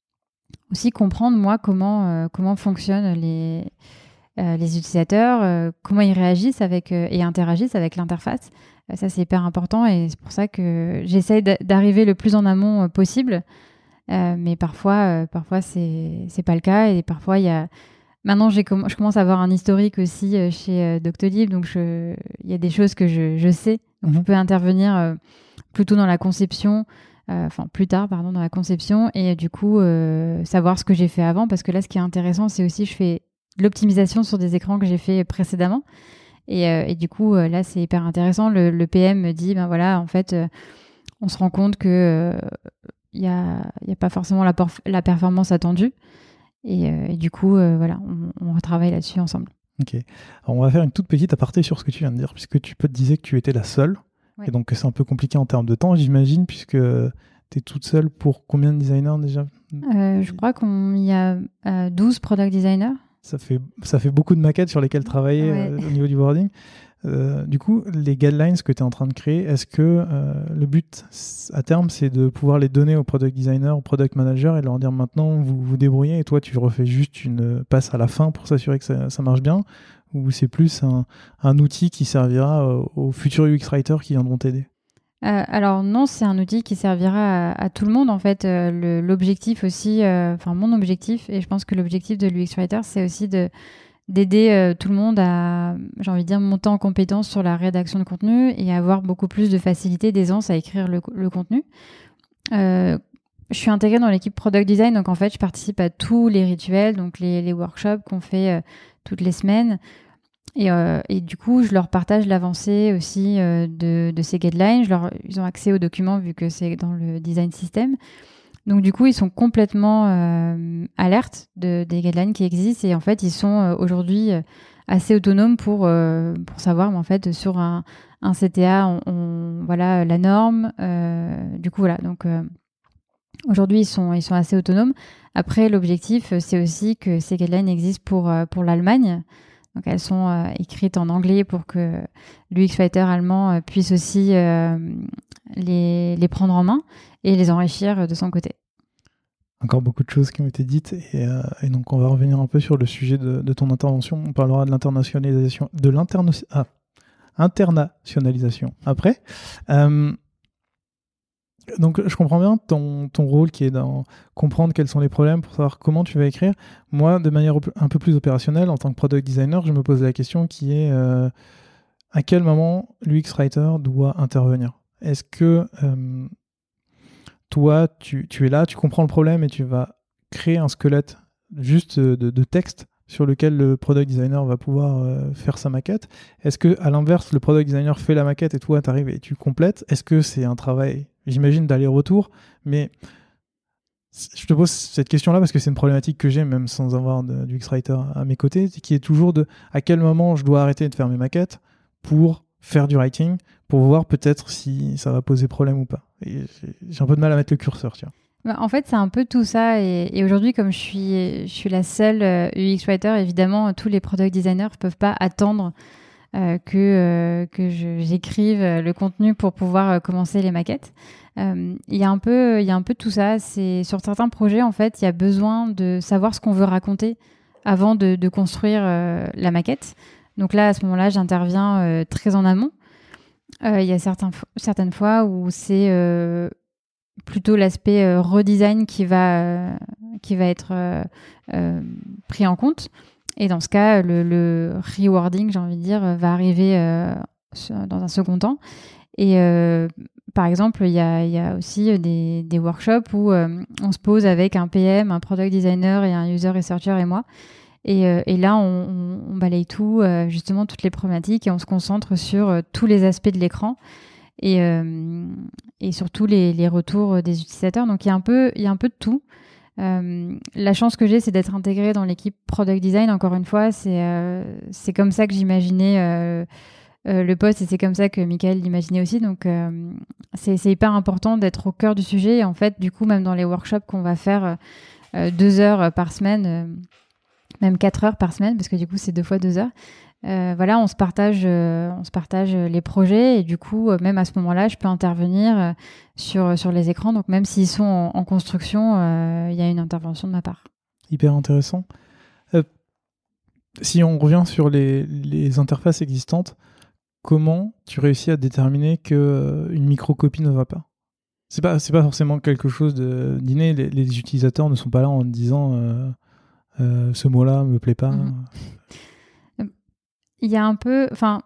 aussi comprendre, moi, comment, euh, comment fonctionnent les, euh, les utilisateurs, euh, comment ils réagissent avec, euh, et interagissent avec l'interface. Euh, ça, c'est hyper important et c'est pour ça que j'essaye d'arriver le plus en amont euh, possible. Euh, mais parfois, euh, parfois c'est c'est pas le cas et parfois il y a. Maintenant, j'ai comm- je commence à avoir un historique aussi euh, chez euh, Doctolib, donc je- il y a des choses que je, je sais. Donc, Mhm. je peux intervenir euh, plutôt dans la conception, euh, enfin plus tard, pardon, dans la conception et euh, du coup euh, savoir ce que j'ai fait avant, parce que là, ce qui est intéressant, c'est aussi je fais de l'optimisation sur des écrans que j'ai fait précédemment et, euh, et du coup euh, là, c'est hyper intéressant. Le, le P M me dit, ben voilà, en fait, euh, on se rend compte que euh, il n'y a, y a pas forcément la, porf- la performance attendue. Et, euh, et du coup, euh, voilà, on, on retravaille là-dessus ensemble. Ok. Alors, on va faire une toute petite aparté sur ce que tu viens de dire, puisque tu peux te disais que tu étais la seule. Ouais. Et donc que c'est un peu compliqué en termes de temps, j'imagine, puisque tu es toute seule pour combien de designers déjà ? Euh, je crois qu'il y a euh, douze product designers. Ça fait, ça fait beaucoup de maquettes sur lesquelles travailler Ouais. euh, au niveau du wording. Euh, du coup, les guidelines que tu es en train de créer, est-ce que euh, le but à terme, c'est de pouvoir les donner aux product designers, aux product managers et leur dire maintenant, vous vous débrouillez et toi, tu refais juste une passe à la fin pour s'assurer que ça, ça marche bien, ou c'est plus un, un outil qui servira aux, aux futurs U X writers qui viendront t'aider ? Euh, alors non, c'est un outil qui servira à, à tout le monde en fait. Euh, le- l'objectif aussi, euh, enfin mon objectif, et je pense que l'objectif de l'U X Writer, c'est aussi de d'aider euh, tout le monde à, j'ai envie de dire, monter en compétence sur la rédaction de contenu et avoir beaucoup plus de facilité, d'aisance à écrire le, le contenu. Euh, je suis intégrée dans l'équipe Product Design, donc en fait, je participe à tous les rituels, donc les, les workshops qu'on fait euh, toutes les semaines. Et, euh, et du coup, je leur partage l'avancée aussi euh, de, de ces guidelines. Je leur, ils ont accès aux documents vu que c'est dans le design system. Donc du coup, ils sont complètement euh, alertes de, des guidelines qui existent et en fait, ils sont euh, aujourd'hui euh, assez autonomes pour, euh, pour savoir, mais en fait, sur un, un C T A, on, on- voilà la norme. Euh, du coup, voilà. Donc euh, aujourd'hui, ils sont, ils sont assez autonomes. Après, l'objectif, c'est aussi que ces guidelines existent pour, euh, pour l'Allemagne. Donc elles sont euh, écrites en anglais pour que l'U X Writer allemand euh, puisse aussi euh, les, les prendre en main et les enrichir de son côté. Encore beaucoup de choses qui ont été dites et, euh, et donc on va revenir un peu sur le sujet de, de ton intervention. On parlera de l'internationalisation, de l'interna- ah, internationalisation après. Euh, donc je comprends bien ton, ton rôle qui est dans comprendre quels sont les problèmes pour savoir comment tu vas écrire. Moi, de manière op- un peu plus opérationnelle, en tant que product designer, je me pose la question qui est euh, à quel moment l'U X Writer doit intervenir ? Est-ce que euh, toi, tu, tu es là, tu comprends le problème et tu vas créer un squelette juste de, de texte sur lequel le product designer va pouvoir euh, faire sa maquette. Est-ce que, à l'inverse, le product designer fait la maquette et toi, tu arrives et tu complètes? Est-ce que c'est un travail, j'imagine, d'aller-retour? Mais je te pose cette question-là parce que c'est une problématique que j'ai, même sans avoir de, du X-Writer à mes côtés, qui est toujours de à quel moment je dois arrêter de faire mes maquettes pour faire du writing, pour voir peut-être si ça va poser problème ou pas. Et j'ai, j'ai un peu de mal à mettre le curseur, tu vois. Bah, en fait, c'est un peu tout ça. Et, et aujourd'hui, comme je suis, je suis la seule euh, U X Writer, évidemment, tous les product designers ne peuvent pas attendre euh, que, euh, que je, j'écrive le contenu pour pouvoir euh, commencer les maquettes. Il euh, y a un peu, il y a un peu tout ça. C'est, sur certains projets, en fait, il y a besoin de savoir ce qu'on veut raconter avant de, de construire euh, la maquette. Donc là, à ce moment-là, j'interviens euh, très en amont. Il euh, y a certains, certaines fois où c'est... Euh, plutôt l'aspect euh, redesign qui va, euh, qui va être euh, euh, pris en compte. Et dans ce cas, le, le rewording, j'ai envie de dire, va arriver euh, dans un second temps. Et euh, par exemple, il y a, y a aussi des, des workshops où euh, on se pose avec un P M, un product designer et un user researcher et moi. Et, euh, et là, on, on, on balaye tout, euh, justement, toutes les problématiques et on se concentre sur euh, tous les aspects de l'écran. Et, euh, et surtout les, les retours des utilisateurs. Donc, il y a un peu, il y a un peu de tout. Euh, la chance que j'ai, c'est d'être intégrée dans l'équipe Product Design. Encore une fois, c'est, euh, c'est comme ça que j'imaginais euh, euh, le poste et c'est comme ça que Michael l'imaginait aussi. Donc, euh, c'est, c'est hyper important d'être au cœur du sujet. Et en fait, du coup, même dans les workshops qu'on va faire euh, deux heures par semaine, euh, même quatre heures par semaine, parce que du coup, c'est deux fois deux heures, Euh, voilà, on se partage, euh, on se partage les projets et du coup, euh, même à ce moment-là, je peux intervenir euh, sur sur les écrans. Donc même s'ils sont en, en construction, il euh, y a une intervention de ma part. Hyper intéressant. Euh, si on revient sur les, les interfaces existantes, comment tu réussis à déterminer que euh, une microcopie ne va pas? C'est pas c'est pas forcément quelque chose de d'inné. Les, les utilisateurs ne sont pas là en disant euh, euh, ce mot-là me plaît pas. Mm-hmm. Il y a un peu, enfin,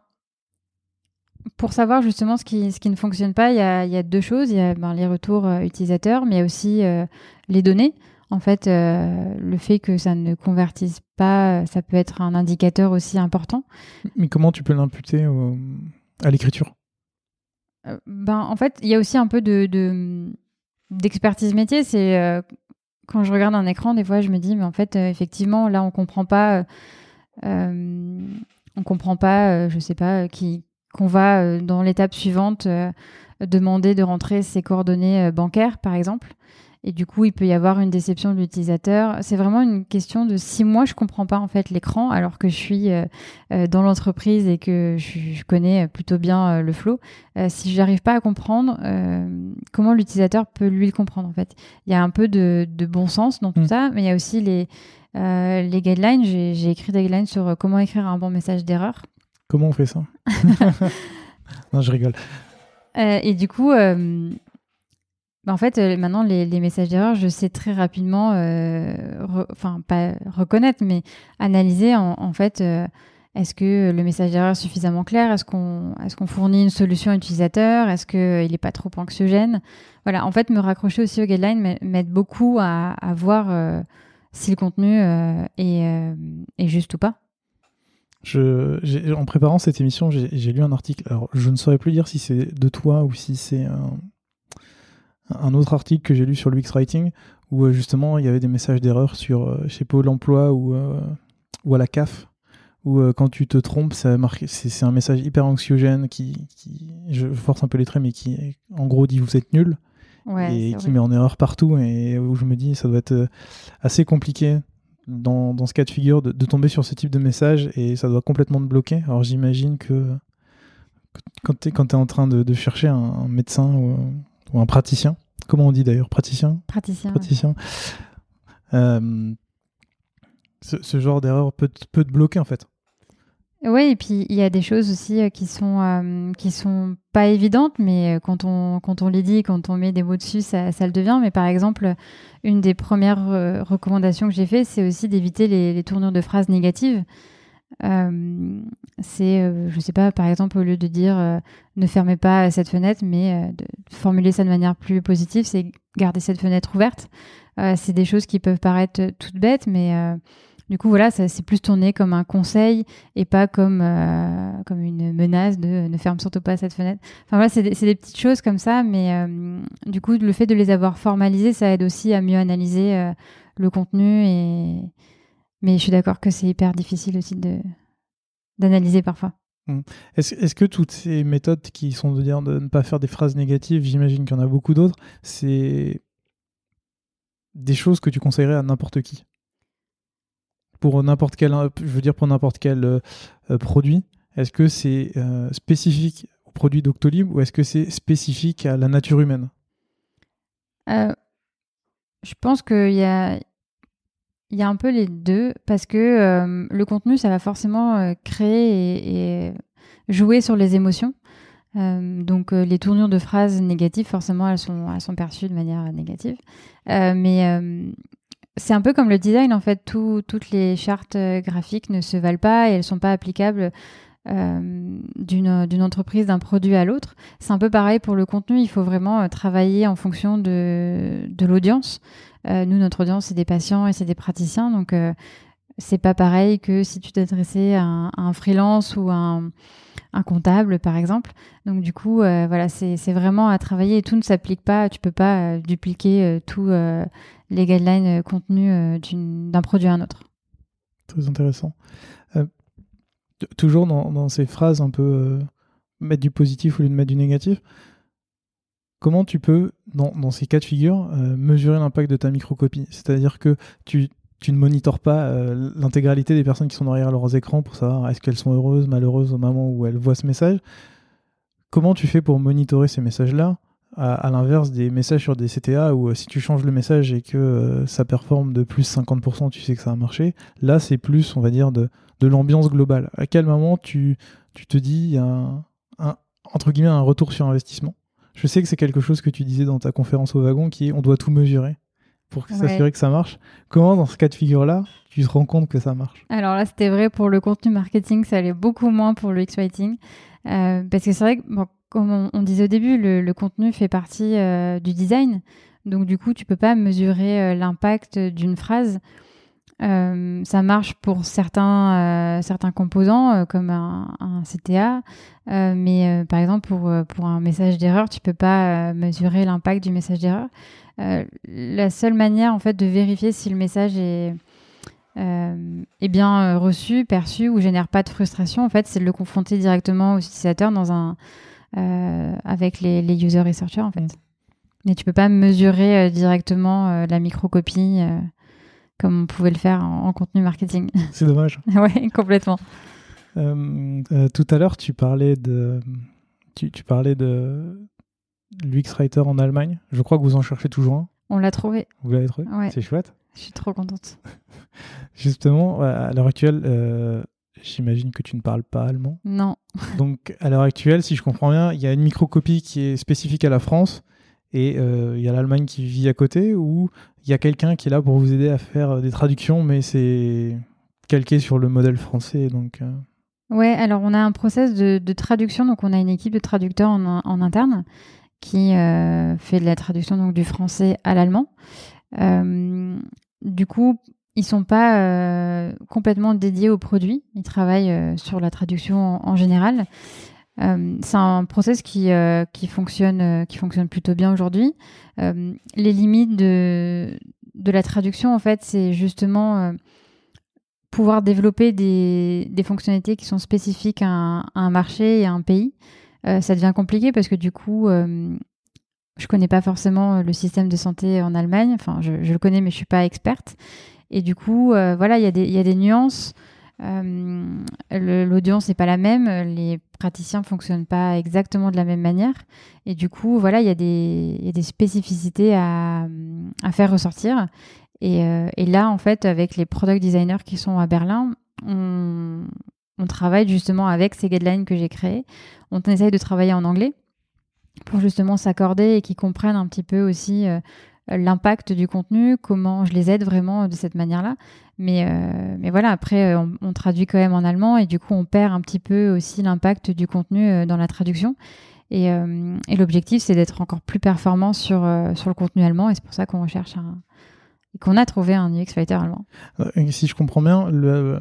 pour savoir justement ce qui, ce qui ne fonctionne pas, il y a, il y a deux choses. Il y a ben, les retours euh, utilisateurs, mais il y a aussi euh, les données. En fait, euh, le fait que ça ne convertisse pas, ça peut être un indicateur aussi important. Mais comment tu peux l'imputer au, à l'écriture? euh, ben, En fait, il y a aussi un peu de, de, d'expertise métier. C'est euh, quand je regarde un écran, des fois, je me dis, mais en fait, euh, effectivement, là, on comprend pas... Euh, on comprend pas, euh, je sais pas, euh, qui, qu'on va euh, dans l'étape suivante euh, demander de rentrer ses coordonnées euh, bancaires, par exemple. Et du coup, il peut y avoir une déception de l'utilisateur. C'est vraiment une question de si moi je comprends pas en fait l'écran, alors que je suis euh, euh, dans l'entreprise et que je, je connais plutôt bien euh, le flow. Euh, si je n'arrive pas à comprendre, euh, comment l'utilisateur peut lui le comprendre en fait. Il y a un peu de, de bon sens dans tout mmh. ça, mais il y a aussi les Euh, les guidelines. J'ai, j'ai écrit des guidelines sur comment écrire un bon message d'erreur. Comment on fait ça? Non, je rigole. Euh, et du coup, euh, en fait, euh, maintenant, les, les messages d'erreur, je sais très rapidement, enfin, re, pas reconnaître, mais analyser, en, en fait, euh, est-ce que le message d'erreur est suffisamment clair? Est-ce qu'on, est-ce qu'on fournit une solution utilisateur? Est-ce qu'il n'est pas trop anxiogène? Voilà, en fait, me raccrocher aussi aux guidelines m'aide beaucoup à, à voir... Euh, si le contenu euh, est, euh, est juste ou pas. Je, j'ai, en préparant cette émission, j'ai, j'ai lu un article. Alors, je ne saurais plus dire si c'est de toi ou si c'est un, un autre article que j'ai lu sur l'U X Writing où justement il y avait des messages d'erreur sur euh, chez Pôle emploi ou, euh, ou à la C A F où euh, quand tu te trompes, ça marque, c'est, c'est un message hyper anxiogène qui, qui, je force un peu les traits, mais qui en gros dit vous êtes nul. Ouais, et qui vrai. Met en erreur partout et où je me dis ça doit être assez compliqué dans, dans ce cas de figure de, de tomber sur ce type de message et ça doit complètement te bloquer. Alors j'imagine que, que quand tu es quand t'es en train de, de chercher un, un médecin ou, ou un praticien, comment on dit d'ailleurs, praticien praticien, praticien ouais. euh, ce, ce genre d'erreur peut, peut te bloquer en fait. Oui, et puis il y a des choses aussi euh, qui sont euh, qui sont pas évidentes, mais euh, quand on quand on les dit, quand on met des mots dessus, ça, ça le devient. Mais par exemple, une des premières euh, recommandations que j'ai fait, c'est aussi d'éviter les, les tournures de phrases négatives. Euh, c'est, euh, je sais pas, par exemple, au lieu de dire euh, ne fermez pas cette fenêtre, mais euh, de formuler ça de manière plus positive, c'est garder cette fenêtre ouverte. Euh, c'est des choses qui peuvent paraître toutes bêtes, mais euh, du coup, voilà, ça, c'est plus tourné comme un conseil et pas comme, euh, comme une menace de ne ferme surtout pas cette fenêtre. Enfin voilà, c'est des, c'est des petites choses comme ça, mais euh, du coup, le fait de les avoir formalisées, ça aide aussi à mieux analyser euh, le contenu. Et... Mais je suis d'accord que c'est hyper difficile aussi de, d'analyser parfois. Est-ce, est-ce que toutes ces méthodes qui sont de dire de ne pas faire des phrases négatives, j'imagine qu'il y en a beaucoup d'autres, c'est des choses que tu conseillerais à n'importe qui? Pour n'importe quel, je veux dire pour n'importe quel euh, produit, est-ce que c'est euh, spécifique au produit Doctolib ou est-ce que c'est spécifique à la nature humaine? euh, Je pense qu'il y a, il y a un peu les deux, parce que euh, le contenu, ça va forcément euh, créer et, et jouer sur les émotions. Euh, donc euh, les tournures de phrases négatives, forcément, elles sont, elles sont perçues de manière négative. Euh, mais euh, c'est un peu comme le design, en fait. Tout, toutes les chartes euh, graphiques ne se valent pas et elles ne sont pas applicables euh, d'une, d'une entreprise, d'un produit à l'autre. C'est un peu pareil pour le contenu. Il faut vraiment euh, travailler en fonction de, de l'audience. Euh, nous, notre audience, c'est des patients et c'est des praticiens. Donc, euh, c'est pas pareil que si tu t'adressais à un, à un freelance ou à un, un comptable, par exemple. Donc, du coup, euh, voilà, c'est, c'est vraiment à travailler et tout ne s'applique pas. Tu peux pas euh, dupliquer euh, tous euh, les guidelines euh, contenus euh, d'une, d'un produit à un autre. Très intéressant. Euh, t- toujours dans, dans ces phrases un peu euh, mettre du positif au lieu de mettre du négatif, comment tu peux, dans, dans ces cas de figure, euh, mesurer l'impact de ta microcopie? C'est-à-dire que tu, tu ne monitores pas euh, l'intégralité des personnes qui sont derrière leurs écrans pour savoir est-ce qu'elles sont heureuses, malheureuses au moment où elles voient ce message. Comment tu fais pour monitorer ces messages-là, à, à l'inverse des messages sur des C T A où euh, si tu changes le message et que euh, ça performe de plus cinquante pour cent, tu sais que ça a marché. Là, c'est plus, on va dire, de, de l'ambiance globale. À quel moment tu, tu te dis il y a un, un, entre guillemets, un retour sur investissement? Je sais que c'est quelque chose que tu disais dans ta conférence au wagon, qui est on doit tout mesurer pour Ouais. s'assurer que ça marche. Comment, dans ce cas de figure-là, tu te rends compte que ça marche? Alors là, c'était vrai pour le contenu marketing, ça allait beaucoup moins pour le X-Writing. Euh, parce que c'est vrai que, bon, comme on, on disait au début, le, le contenu fait partie euh, du design. Donc du coup, tu peux pas mesurer euh, l'impact d'une phrase. Euh, ça marche pour certains, euh, certains composants, euh, comme un, un C T A. Euh, mais euh, par exemple, pour, euh, pour un message d'erreur, tu peux pas euh, mesurer l'impact du message d'erreur. Euh, la seule manière, en fait, de vérifier si le message est... Euh, est bien reçu, perçu ou génère pas de frustration, en fait, c'est de le confronter directement aux utilisateurs dans un, euh, avec les, les user researchers, en fait. Mmh. Mais tu peux pas mesurer euh, directement euh, la microcopie euh, comme on pouvait le faire en, en contenu marketing. C'est dommage. Ouais, complètement. Euh, euh, tout à l'heure, tu parlais de, tu, tu parlais de l'U X Writer en Allemagne. Je crois que vous en cherchez toujours un. On l'a trouvé. Vous l'avez trouvé? Ouais. C'est chouette. Je suis trop contente. Justement, à l'heure actuelle, euh, j'imagine que tu ne parles pas allemand. Non. Donc, à l'heure actuelle, si je comprends bien, il y a une microcopie qui est spécifique à la France et euh, il y a l'Allemagne qui vit à côté, ou il y a quelqu'un qui est là pour vous aider à faire des traductions, mais c'est calqué sur le modèle français. Donc, euh... Ouais, alors on a un process de, de traduction, donc on a une équipe de traducteurs en, en interne qui euh, fait de la traduction donc, du français à l'allemand. Euh, du coup, ils sont pas euh, complètement dédiés au produit. Ils travaillent euh, sur la traduction en, en général. Euh, c'est un process qui euh, qui fonctionne euh, qui fonctionne plutôt bien aujourd'hui. Euh, les limites de de la traduction, en fait, c'est justement euh, pouvoir développer des des fonctionnalités qui sont spécifiques à un, à un marché et à un pays. Euh, ça devient compliqué parce que du coup euh, je connais pas forcément le système de santé en Allemagne. Enfin, je, je le connais, mais je suis pas experte. Et du coup, euh, voilà, il y a des, il y a des nuances. Euh, le, l'audience n'est pas la même. Les praticiens fonctionnent pas exactement de la même manière. Et du coup, voilà, il y a des, il y a des spécificités à, à faire ressortir. Et, euh, et là, en fait, avec les product designers qui sont à Berlin, on, on travaille justement avec ces guidelines que j'ai créées. On essaye de travailler en anglais pour justement s'accorder et qu'ils comprennent un petit peu aussi euh, l'impact du contenu, comment je les aide vraiment de cette manière-là. Mais, euh, mais voilà, après, on, on traduit quand même en allemand et du coup, on perd un petit peu aussi l'impact du contenu euh, dans la traduction. Et, euh, et l'objectif, c'est d'être encore plus performant sur, euh, sur le contenu allemand et c'est pour ça qu'on recherche un, et qu'on a trouvé un U X Writer allemand. Euh, si je comprends bien, le,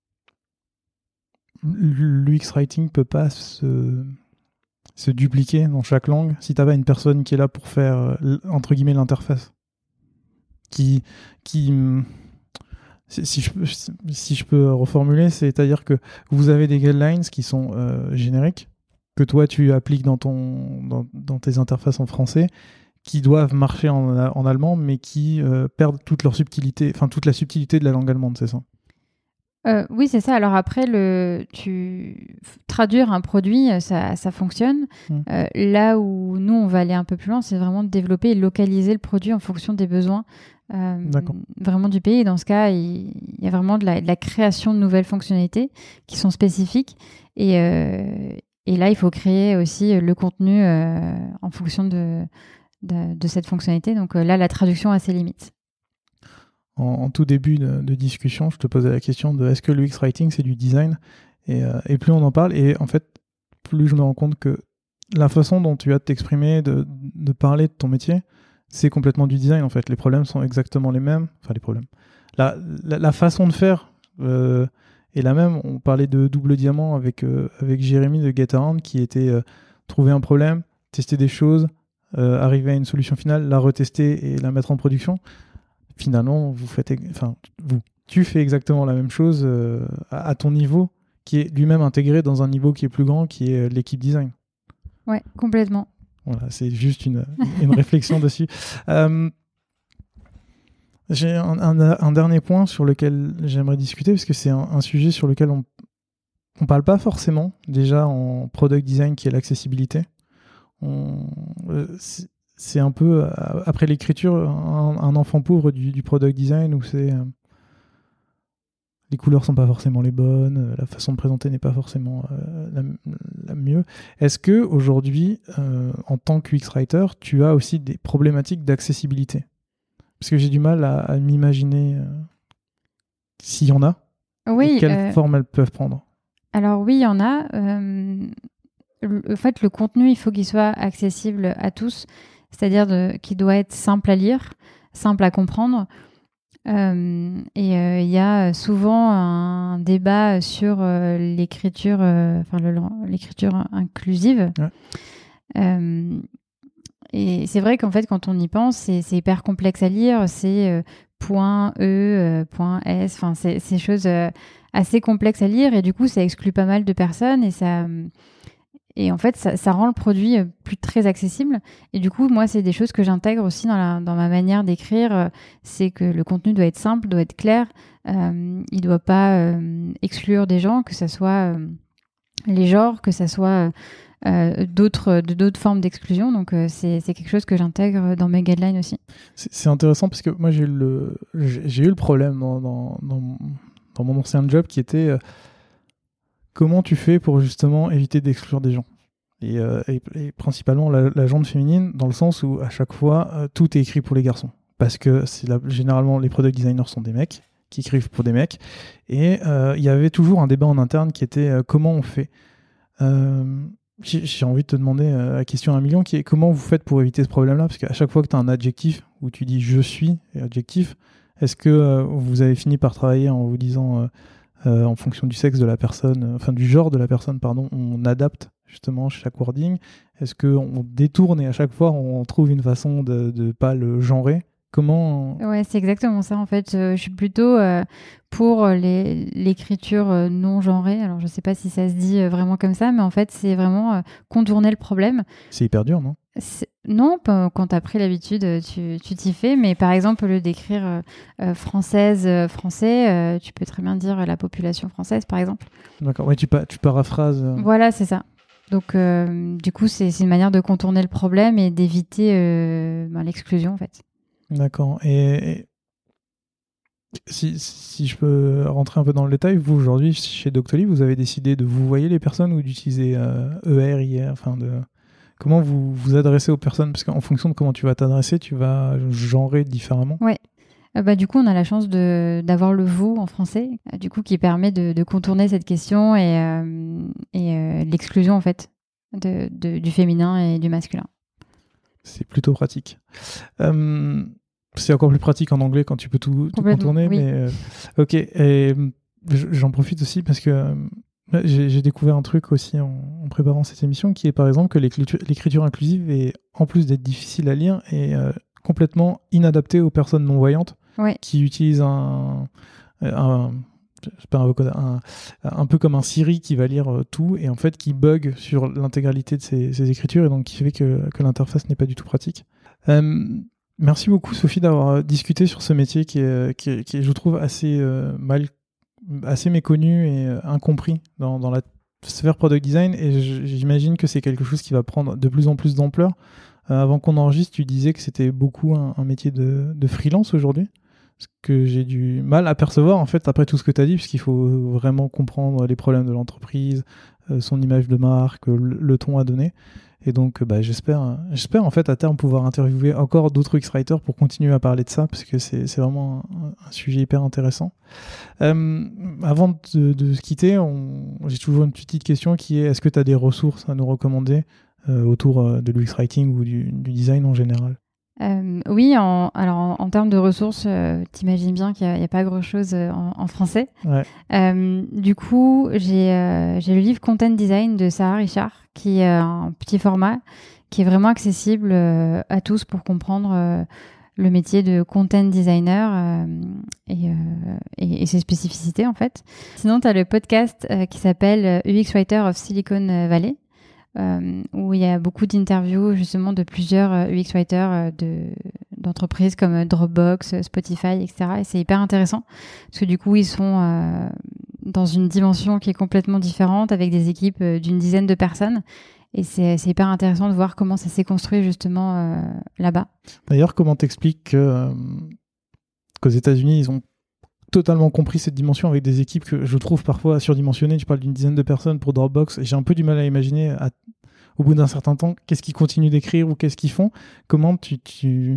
l'U X Writing peut pas se, se dupliquer dans chaque langue si t'as pas une personne qui est là pour faire, entre guillemets, l'interface. Qui... qui Si je, peux, si je peux reformuler, c'est-à-dire que vous avez des guidelines qui sont euh, génériques, que toi tu appliques dans, ton, dans, dans tes interfaces en français, qui doivent marcher en, en allemand, mais qui euh, perdent toute leur subtilité, enfin toute la subtilité de la langue allemande, c'est ça? Euh, oui, c'est ça. Alors après, le, tu, traduire un produit, ça, ça fonctionne. Mmh. Euh, là où nous, on va aller un peu plus loin, c'est vraiment de développer et localiser le produit en fonction des besoins euh, vraiment du pays. Et dans ce cas, il, il y a vraiment de la, de la création de nouvelles fonctionnalités qui sont spécifiques. Et, euh, et là, il faut créer aussi le contenu euh, en fonction de, de, de cette fonctionnalité. Donc euh, là, la traduction a ses limites. En, en tout début de, de discussion, je te posais la question de est-ce que l'U X Writing c'est du design, et, euh, et plus on en parle, et en fait, plus je me rends compte que la façon dont tu as de t'exprimer, de, de parler de ton métier, c'est complètement du design en fait. Les problèmes sont exactement les mêmes. Enfin, les problèmes. La, la, la façon de faire euh, est la même. On parlait de double diamant avec, euh, avec Jérémy de GetAround qui était euh, trouver un problème, tester des choses, euh, arriver à une solution finale, la retester et la mettre en production. Finalement, vous faites, enfin, vous, tu fais exactement la même chose euh, à, à ton niveau, qui est lui-même intégré dans un niveau qui est plus grand, qui est l'équipe design. Ouais, complètement. Voilà, c'est juste une, une réflexion dessus. Euh, j'ai un, un, un dernier point sur lequel j'aimerais discuter, parce que c'est un, un sujet sur lequel on ne parle pas forcément, déjà en product design, qui est l'accessibilité. On, euh, c'est, c'est un peu, après l'écriture, un, un enfant pauvre du, du product design, où c'est... Euh, les couleurs sont pas forcément les bonnes, la façon de présenter n'est pas forcément euh, la, la mieux. Est-ce que aujourd'hui, euh, en tant qu'U X writer, tu as aussi des problématiques d'accessibilité? Parce que j'ai du mal à, à m'imaginer euh, s'il y en a. Oui. Et quelle euh, forme elles peuvent prendre? Alors oui, il y en a. Euh, le, en fait, le contenu, il faut qu'il soit accessible à tous, c'est-à-dire de, qu'il doit être simple à lire, simple à comprendre. Euh, et il euh, y a souvent un débat sur euh, l'écriture, euh, enfin le, l'écriture inclusive. Ouais. Euh, et c'est vrai qu'en fait, quand on y pense, c'est, c'est hyper complexe à lire. C'est euh, point E, euh, point S. Enfin, c'est, c'est choses euh, assez complexes à lire et du coup, ça exclut pas mal de personnes et ça. Et en fait, ça, ça rend le produit plus très accessible. Et du coup, moi, c'est des choses que j'intègre aussi dans, la, dans ma manière d'écrire. C'est que le contenu doit être simple, doit être clair. Euh, il ne doit pas euh, exclure des gens, que ce soit euh, les genres, que ce soit euh, d'autres, d'autres formes d'exclusion. Donc, euh, c'est, c'est quelque chose que j'intègre dans mes guidelines aussi. C'est, c'est intéressant parce que moi, j'ai eu le, j'ai, j'ai eu le problème dans, dans, dans, dans mon ancien job qui était... Euh, comment tu fais pour justement éviter d'exclure des gens et, euh, et, et principalement la, la gente féminine, dans le sens où à chaque fois, euh, tout est écrit pour les garçons. Parce que c'est la, généralement, les product designers sont des mecs qui écrivent pour des mecs. Et il euh, y avait toujours un débat en interne qui était euh, comment on fait. Euh, j'ai, j'ai envie de te demander euh, la question à un million qui est comment vous faites pour éviter ce problème-là? Parce qu'à chaque fois que tu as un adjectif où tu dis je suis et adjectif, est-ce que euh, vous avez fini par travailler en vous disant... Euh, Euh, en fonction du sexe de la personne, euh, enfin du genre de la personne, pardon, on adapte justement chaque wording? Est-ce qu'on détourne et à chaque fois on trouve une façon de ne pas le genrer? Comment... Ouais, c'est exactement ça en fait. Euh, je suis plutôt euh, pour les, l'écriture euh, non genrée. Alors je sais pas si ça se dit euh, vraiment comme ça, mais en fait c'est vraiment euh, contourner le problème. C'est hyper dur, non? C'est... Non, quand tu as pris l'habitude, tu, tu t'y fais. Mais par exemple, au lieu d'écrire euh, euh, française, euh, français, euh, tu peux très bien dire la population française, par exemple. D'accord, oui, tu, pa- tu paraphrases. Euh... Voilà, c'est ça. Donc, euh, du coup, c'est, c'est une manière de contourner le problème et d'éviter euh, ben, l'exclusion, en fait. D'accord. Et, et si, si je peux rentrer un peu dans le détail, vous, aujourd'hui, chez Doctolib, vous avez décidé de vous voyer les personnes ou d'utiliser euh, E R, I R, enfin de... Comment vous vous adressez aux personnes? Parce qu'en fonction de comment tu vas t'adresser, tu vas genrer différemment. Oui. Euh, bah, du coup, on a la chance de, d'avoir le vous en français, euh, du coup, qui permet de, de contourner cette question et, euh, et euh, l'exclusion, en fait, de, de, du féminin et du masculin. C'est plutôt pratique. Euh, C'est encore plus pratique en anglais quand tu peux tout, tout contourner. Oui. Mais, euh, ok, et j'en profite aussi parce que euh, j'ai, j'ai découvert un truc aussi en, en préparant cette émission qui est par exemple que l'écriture, l'écriture inclusive est, en plus d'être difficile à lire, est euh, complètement inadaptée aux personnes non-voyantes ouais. qui utilisent un... un c'est pas un, vocodeur, un, un peu comme un Siri qui va lire euh, tout et en fait qui bug sur l'intégralité de ses, ses écritures et donc qui fait que, que l'interface n'est pas du tout pratique. Euh, merci beaucoup Sophie d'avoir discuté sur ce métier qui est, qui est, qui est je trouve, assez euh, mal, assez méconnu et euh, incompris dans, dans la sphère product design et j'imagine que c'est quelque chose qui va prendre de plus en plus d'ampleur. Euh, avant qu'on enregistre, tu disais que c'était beaucoup un, un métier de, de freelance aujourd'hui. Ce que j'ai du mal à percevoir en fait après tout ce que tu as dit, puisqu'il faut vraiment comprendre les problèmes de l'entreprise, euh, son image de marque, le, le ton à donner. Et donc bah, j'espère, j'espère en fait à terme pouvoir interviewer encore d'autres U X-writers pour continuer à parler de ça, parce que c'est, c'est vraiment un, un sujet hyper intéressant. Euh, avant de, de se quitter, on, j'ai toujours une petite question qui est, est-ce que tu as des ressources à nous recommander euh, autour de l'U X writing ou du, du design en général? Euh, oui, en, alors en, en termes de ressources, euh, t'imagines bien qu'il n'y a, a pas grand-chose en, en français. Ouais. Euh, du coup, j'ai, euh, j'ai le livre Content Design de Sarah Richard, qui est un petit format, qui est vraiment accessible euh, à tous pour comprendre euh, le métier de content designer euh, et, euh, et, et ses spécificités en fait. Sinon, tu as le podcast euh, qui s'appelle U X Writer of Silicon Valley. Euh, où il y a beaucoup d'interviews justement de plusieurs euh, U X writers euh, de, d'entreprises comme Dropbox, Spotify, et cetera. Et c'est hyper intéressant parce que du coup, ils sont euh, dans une dimension qui est complètement différente avec des équipes euh, d'une dizaine de personnes. Et c'est, c'est hyper intéressant de voir comment ça s'est construit justement euh, là-bas. D'ailleurs, comment t'expliques que, euh, qu'aux États-Unis, ils ont totalement compris cette dimension avec des équipes que je trouve parfois surdimensionnées. Tu parles d'une dizaine de personnes pour Dropbox et j'ai un peu du mal à imaginer à, au bout d'un certain temps qu'est-ce qu'ils continuent d'écrire ou qu'est-ce qu'ils font. Comment tu, tu...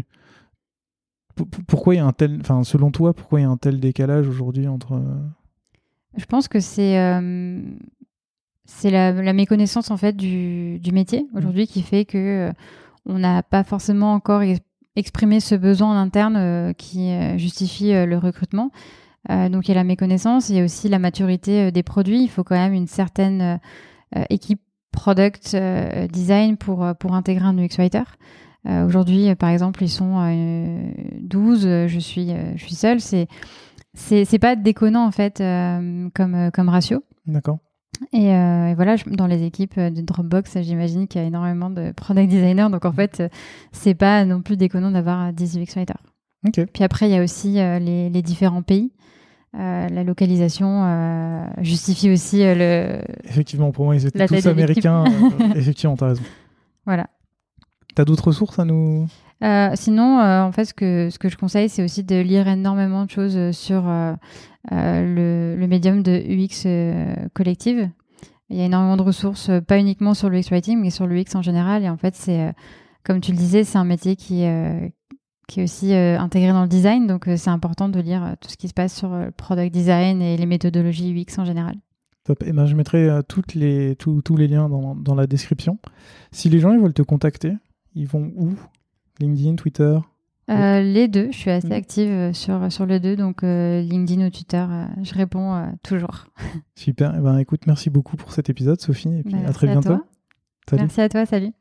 P- pourquoi il y a un tel, enfin selon toi, pourquoi il y a un tel décalage aujourd'hui entre... Je pense que c'est euh, c'est la, la méconnaissance en fait du, du métier aujourd'hui mmh. qui fait que euh, on n'a pas forcément encore ex- exprimé ce besoin en interne euh, qui euh, justifie euh, le recrutement. Euh, donc il y a la méconnaissance, il y a aussi la maturité euh, des produits. Il faut quand même une certaine euh, équipe product euh, design pour, pour intégrer un U X writer. Euh, aujourd'hui, euh, par exemple, ils sont euh, douze, euh, je suis, euh, je suis seule. C'est, c'est, c'est pas déconnant en fait euh, comme, euh, comme ratio. D'accord. Et, euh, et voilà, je, dans les équipes de Dropbox, j'imagine qu'il y a énormément de product designers. Donc en fait, euh, c'est pas non plus déconnant d'avoir dix U X writers. Okay. Puis après, il y a aussi euh, les, les différents pays. Euh, la localisation euh, justifie aussi euh, le... Effectivement, pour moi, ils étaient tous américains. euh, effectivement, t'as raison. Voilà. T'as d'autres ressources à nous... euh, Sinon, euh, en fait, ce que, ce que je conseille, c'est aussi de lire énormément de choses sur euh, euh, le, le médium de U X euh, Collective. Il y a énormément de ressources, euh, pas uniquement sur le U X Writing, mais sur le U X en général. Et en fait, c'est, euh, comme tu le disais, c'est un métier qui... Euh, qui est aussi euh, intégré dans le design. Donc, euh, c'est important de lire euh, tout ce qui se passe sur le euh, product design et les méthodologies U X en général. Top. Et ben, je mettrai euh, toutes les, tout, tous les liens dans, dans la description. Si les gens ils veulent te contacter, ils vont où? LinkedIn, Twitter? euh, Les deux. Je suis assez mmh. active sur, sur les deux. Donc, euh, LinkedIn ou Twitter, euh, je réponds euh, toujours. Super. Et ben, écoute, merci beaucoup pour cet épisode, Sophie. Et puis, merci à très bientôt. À salut. Merci à toi. Salut.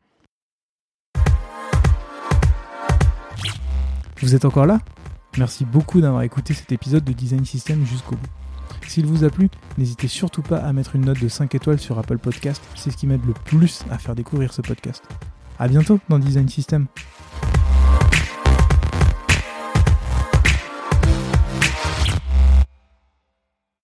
Vous êtes encore là? Merci beaucoup d'avoir écouté cet épisode de Design System jusqu'au bout. S'il vous a plu, n'hésitez surtout pas à mettre une note de cinq étoiles sur Apple Podcast, c'est ce qui m'aide le plus à faire découvrir ce podcast. À bientôt dans Design System.